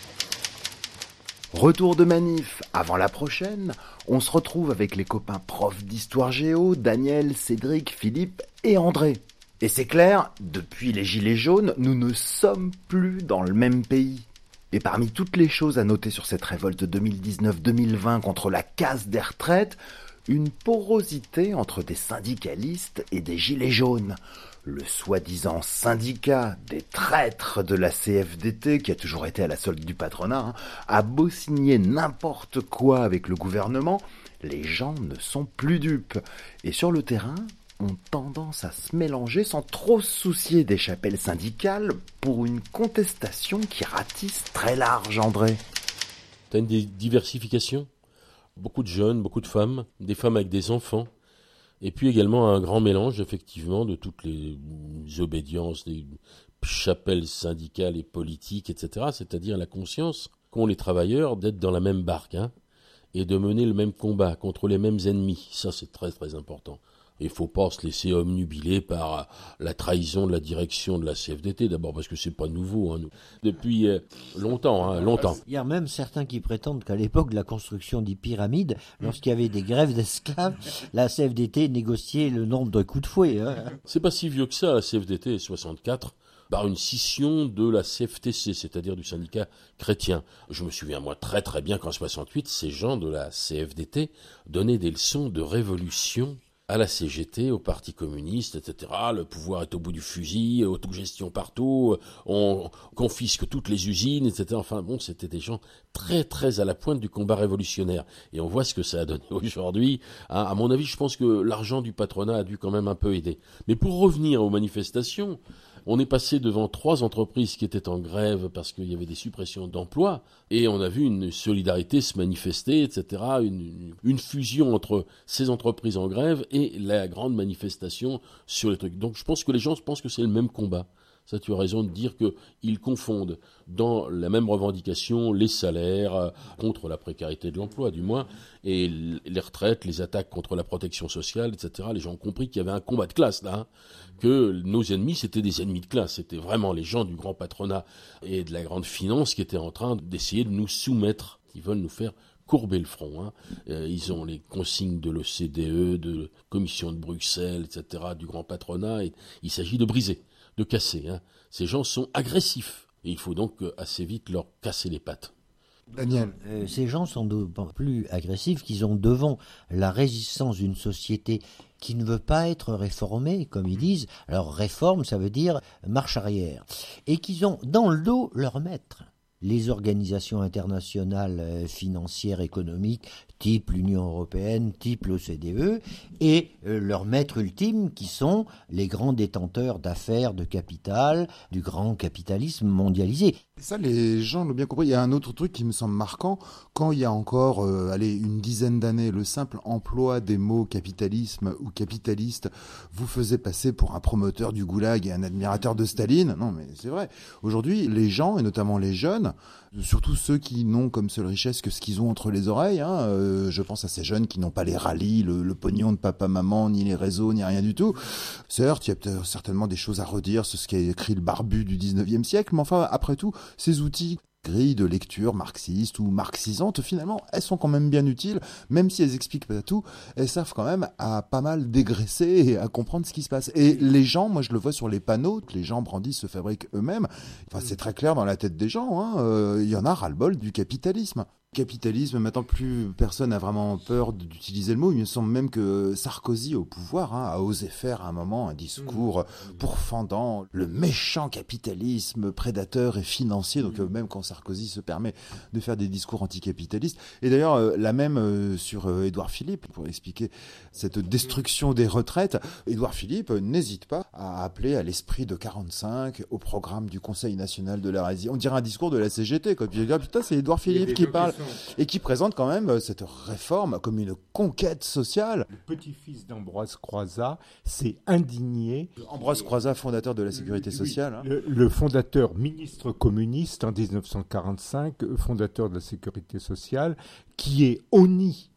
Retour de manif avant la prochaine, on se retrouve avec les copains profs d'histoire géo, Daniel, Cédric, Philippe et André. Et c'est clair, depuis les Gilets jaunes, nous ne sommes plus dans le même pays. Et parmi toutes les choses à noter sur cette révolte deux mille dix-neuf deux mille vingt contre la casse des retraites, une porosité entre des syndicalistes et des Gilets jaunes. Le soi-disant syndicat des traîtres de la C F D T, qui a toujours été à la solde du patronat, hein, a beau signer n'importe quoi avec le gouvernement, les gens ne sont plus dupes. Et sur le terrain, ont tendance à se mélanger sans trop se soucier des chapelles syndicales pour une contestation qui ratisse très large, André. T'as une diversification, beaucoup de jeunes, beaucoup de femmes, des femmes avec des enfants, et puis également un grand mélange effectivement de toutes les obédiences, des chapelles syndicales et politiques, et cetera. C'est-à-dire la conscience qu'ont les travailleurs d'être dans la même barque, hein, et de mener le même combat contre les mêmes ennemis. Ça, c'est très très important. Il ne faut pas se laisser omnubiler par la trahison de la direction de la C F D T, d'abord parce que c'est pas nouveau, hein, nous. Depuis euh, longtemps, hein, longtemps. Il y a même certains qui prétendent qu'à l'époque de la construction des pyramides, lorsqu'il y avait des grèves d'esclaves, la C F D T négociait le nombre de coups de fouet. Hein. C'est pas si vieux que ça, la C F D T, soixante-quatre, par une scission de la C F T C, c'est-à-dire du syndicat chrétien. Je me souviens, moi, très très bien qu'en soixante-huit, ces gens de la C F D T donnaient des leçons de révolution à la C G T, au Parti communiste, et cetera. Le pouvoir est au bout du fusil, autogestion partout, on confisque toutes les usines, et cetera. Enfin bon, c'était des gens très très à la pointe du combat révolutionnaire. Et on voit ce que ça a donné aujourd'hui. Hein, à mon avis, je pense que l'argent du patronat a dû quand même un peu aider. Mais pour revenir aux manifestations, on est passé devant trois entreprises qui étaient en grève parce qu'il y avait des suppressions d'emplois, et on a vu une solidarité se manifester, et cetera, une, une fusion entre ces entreprises en grève et la grande manifestation sur les trucs. Donc je pense que les gens pensent que c'est le même combat. Ça, tu as raison de dire qu'ils confondent dans la même revendication les salaires, euh, contre la précarité de l'emploi du moins, et les retraites, les attaques contre la protection sociale, et cetera. Les gens ont compris qu'il y avait un combat de classe là, hein, que nos ennemis, c'était des ennemis de classe. C'était vraiment les gens du grand patronat et de la grande finance qui étaient en train d'essayer de nous soumettre, qui veulent nous faire courber le front. Hein. Euh, ils ont les consignes de l'O C D E, de la Commission de Bruxelles, et cetera, du grand patronat, et il s'agit de briser, de casser. Hein. Ces gens sont agressifs, et il faut donc assez vite leur casser les pattes. Daniel. Euh, ces gens sont d'autant plus agressifs qu'ils ont devant la résistance d'une société qui ne veut pas être réformée, comme ils disent. Alors réforme, ça veut dire marche arrière. Et qu'ils ont dans le dos leur maître. Les organisations internationales euh, financières, économiques, type l'Union européenne, type l'O C D E, et euh, leur maître ultime qui sont les grands détenteurs d'affaires, de capital, du grand capitalisme mondialisé. Ça, les gens l'ont bien compris. Il y a un autre truc qui me semble marquant. Quand il y a encore euh, allez, une dizaine d'années, le simple emploi des mots capitalisme ou capitaliste vous faisait passer pour un promoteur du goulag et un admirateur de Staline. Non, mais c'est vrai. Aujourd'hui, les gens, et notamment les jeunes, surtout ceux qui n'ont comme seule richesse que ce qu'ils ont entre les oreilles, hein, euh, je pense à ces jeunes qui n'ont pas les rallyes, le, le pognon de papa-maman, ni les réseaux, ni rien du tout. Certes, il y a peut-être certainement des choses à redire sur ce qu'a écrit le barbu du dix-neuvième siècle, mais enfin, après tout, ces outils, grilles de lecture marxistes ou marxisantes, finalement, elles sont quand même bien utiles, même si elles expliquent pas tout, elles servent quand même à pas mal dégraisser et à comprendre ce qui se passe. Et les gens, moi je le vois sur les panneaux, que les gens brandissent, se fabriquent eux-mêmes, enfin c'est très clair dans la tête des gens, hein, euh, il y en a ras-le-bol du capitalisme. Capitalisme, maintenant plus personne n'a vraiment peur d'utiliser le mot. Il me semble même que Sarkozy au pouvoir hein, a osé faire à un moment un discours pourfendant le méchant capitalisme prédateur et financier. Donc euh, même quand Sarkozy se permet de faire des discours anticapitalistes. Et d'ailleurs euh, la même euh, sur euh, Édouard Philippe pour expliquer cette destruction des retraites. Édouard Philippe euh, n'hésite pas à appeler à l'esprit de quarante-cinq, au programme du Conseil national de la résilience. On dirait un discours de la C G T. Quoi. Puis je dis, putain, c'est Édouard Philippe qui parle. Et qui présente quand même cette réforme comme une conquête sociale. Le petit-fils d'Ambroise Croizat s'est indigné. Ambroise Croizat, fondateur de la Sécurité sociale. Oui, hein. le, le fondateur ministre communiste en dix-neuf cent quarante-cinq, fondateur de la Sécurité sociale, qui est honni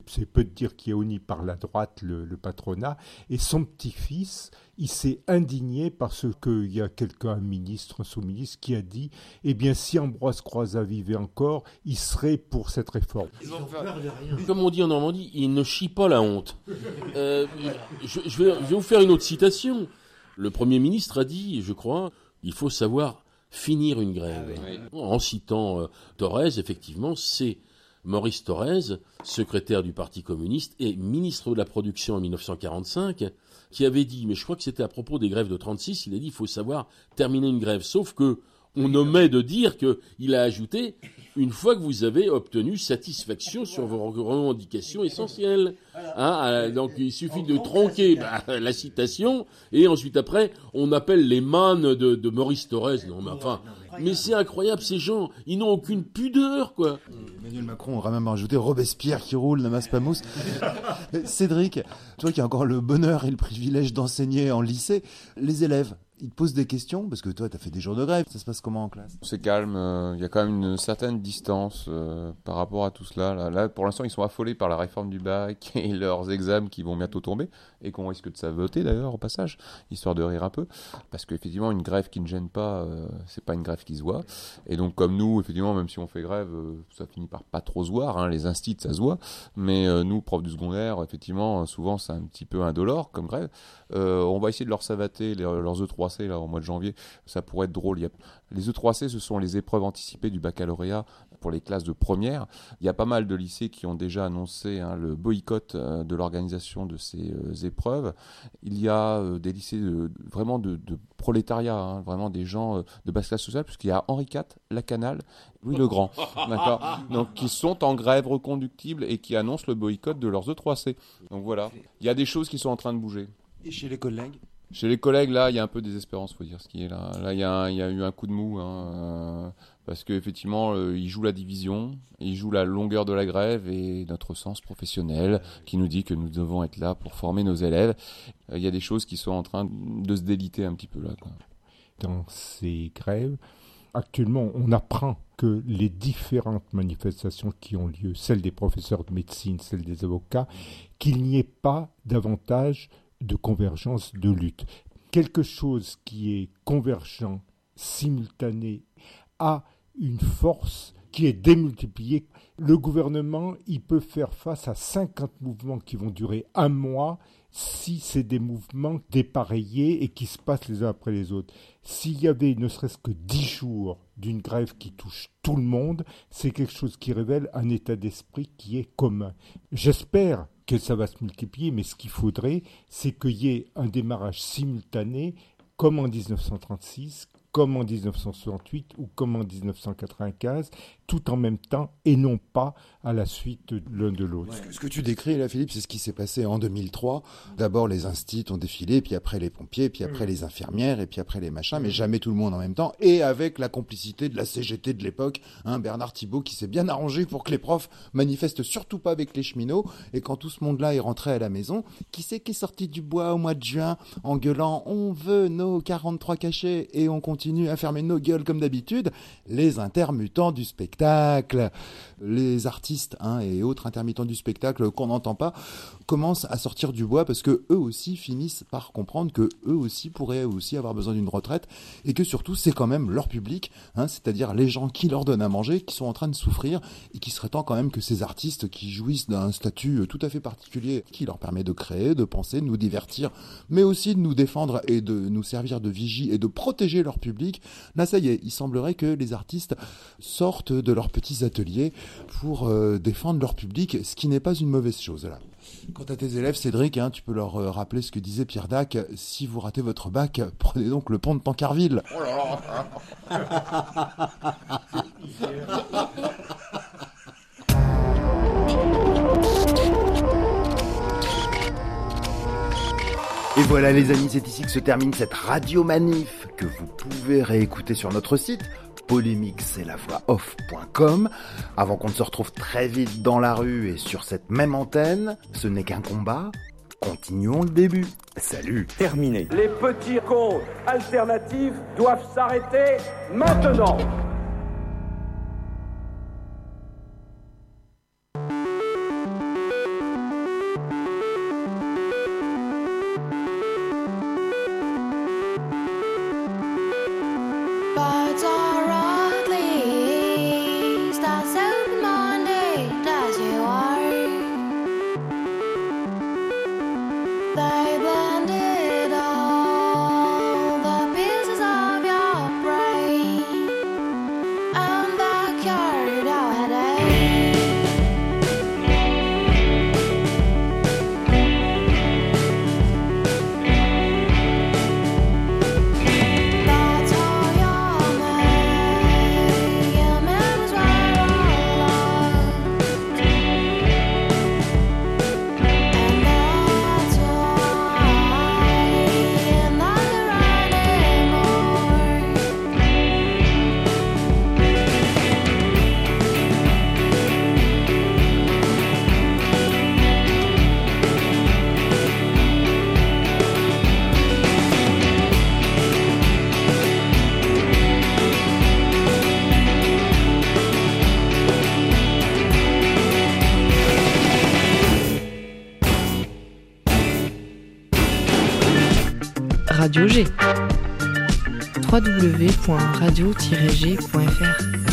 c'est peu de dire qui est honni par la droite, le, le patronat, et son petit-fils, il s'est indigné parce qu'il y a quelqu'un, un ministre, un sous-ministre, qui a dit, eh bien, si Ambroise Croizat vivait encore, il serait pour cette réforme. Comme on dit en Normandie, il ne chie pas la honte. Euh, je, je, vais, je vais vous faire une autre citation. Le Premier ministre a dit, je crois, il faut savoir finir une grève. Ah oui, oui. En citant euh, Thorez, effectivement, c'est Maurice Thorez, secrétaire du Parti communiste et ministre de la Production en dix-neuf cent quarante-cinq, qui avait dit, mais je crois que c'était à propos des grèves de trente-six, il a dit il faut savoir terminer une grève. Sauf que on omet de dire qu'il a ajouté une fois que vous avez obtenu satisfaction sur vos revendications essentielles. Hein, donc il suffit de tronquer bah, la citation et ensuite après on appelle les mannes de, de Maurice Thorez. Non mais enfin, mais c'est incroyable, ces gens, ils n'ont aucune pudeur quoi. Emmanuel Macron aurait même rajouté Robespierre qui roule, ne masse pas mousse. Cédric, toi qui as encore le bonheur et le privilège d'enseigner en lycée, les élèves, ils te posent des questions, parce que toi, tu as fait des jours de grève. Ça se passe comment en classe ? C'est calme. Il euh, y a quand même une certaine distance euh, par rapport à tout cela. Là, là, pour l'instant, ils sont affolés par la réforme du bac et leurs examens qui vont bientôt tomber et qu'on risque de saboter d'ailleurs au passage, histoire de rire un peu. Parce qu'effectivement, une grève qui ne gêne pas, euh, c'est pas une grève qui se voit. Et donc, comme nous, effectivement, même si on fait grève, euh, ça finit par pas trop se voir. Hein, les instits, ça se voit. Mais euh, nous, profs du secondaire, effectivement, souvent, c'est un petit peu indolore comme grève. Euh, on va essayer de leur savater les, leurs E trois C là, au mois de janvier. Ça pourrait être drôle. Il y a... Les E trois C, ce sont les épreuves anticipées du baccalauréat pour les classes de première. Il y a pas mal de lycées qui ont déjà annoncé hein, le boycott euh, de l'organisation de ces euh, épreuves. Il y a euh, des lycées de, vraiment de, de prolétariat, hein, vraiment des gens euh, de basse classe sociale, puisqu'il y a Henri quatre, Lacanal, Louis le Grand, d'accord, donc qui sont en grève reconductible et qui annoncent le boycott de leurs E trois C. Donc voilà, il y a des choses qui sont en train de bouger. Et chez les collègues ? Chez les collègues, là, il y a un peu de désespérance, faut dire ce qui est là. Là, il y, il y a eu un coup de mou, hein, euh, parce qu'effectivement, euh, ils jouent la division, ils jouent la longueur de la grève et notre sens professionnel qui nous dit que nous devons être là pour former nos élèves. Euh, il y a des choses qui sont en train de se déliter un petit peu là, quoi. Dans ces grèves, actuellement, on apprend que les différentes manifestations qui ont lieu, celles des professeurs de médecine, celles des avocats, qu'il n'y ait pas davantage de convergence de lutte. Quelque chose qui est convergent, simultané, a une force qui est démultipliée. Le gouvernement, il peut faire face à cinquante mouvements qui vont durer un mois si c'est des mouvements dépareillés et qui se passent les uns après les autres. S'il y avait ne serait-ce que dix jours d'une grève qui touche tout le monde, c'est quelque chose qui révèle un état d'esprit qui est commun. J'espère que ça va se multiplier, mais ce qu'il faudrait, c'est qu'il y ait un démarrage simultané, comme en dix-neuf cent trente-six, comme en dix-neuf cent soixante-huit ou comme en dix-neuf cent quatre-vingt-quinze, tout en même temps et non pas à la suite de l'un de l'autre. Ce que, ce que tu décris là, Philippe, c'est ce qui s'est passé en deux mille trois. D'abord, les instits ont défilé, puis après les pompiers, puis après mmh. les infirmières, et puis après les machins, mais jamais tout le monde en même temps, et avec la complicité de la C G T de l'époque, hein, Bernard Thibault, qui s'est bien arrangé pour que les profs manifestent surtout pas avec les cheminots, et quand tout ce monde-là est rentré à la maison, qui c'est qui est sorti du bois au mois de juin en gueulant « On veut nos quarante-trois cachets » et on continue à fermer nos gueules comme d'habitude? Les intermittents du spectacle. Les artistes hein, et autres intermittents du spectacle qu'on n'entend pas commencent à sortir du bois parce que eux aussi finissent par comprendre que eux aussi pourraient aussi avoir besoin d'une retraite et que surtout c'est quand même leur public, hein, c'est-à-dire les gens qui leur donnent à manger, qui sont en train de souffrir et qui serait temps quand même que ces artistes qui jouissent d'un statut tout à fait particulier qui leur permet de créer, de penser, de nous divertir, mais aussi de nous défendre et de nous servir de vigie et de protéger leur public. Là ça y est, il semblerait que les artistes sortent de leurs petits ateliers pour euh, défendre leur public, ce qui n'est pas une mauvaise chose là. Quant à tes élèves, Cédric, hein, tu peux leur euh, rappeler ce que disait Pierre Dac, si vous ratez votre bac, prenez donc le pont de Tancarville. Oh là Et voilà les amis, c'est ici que se termine cette radio manif que vous pouvez réécouter sur notre site polémique c'est la voix off point com. Avant qu'on ne se retrouve très vite dans la rue et sur cette même antenne, ce n'est qu'un combat. Continuons le début. Salut. Terminé. Les petits cons alternatifs doivent s'arrêter maintenant. Radio G. w w w point radio tiret g point f r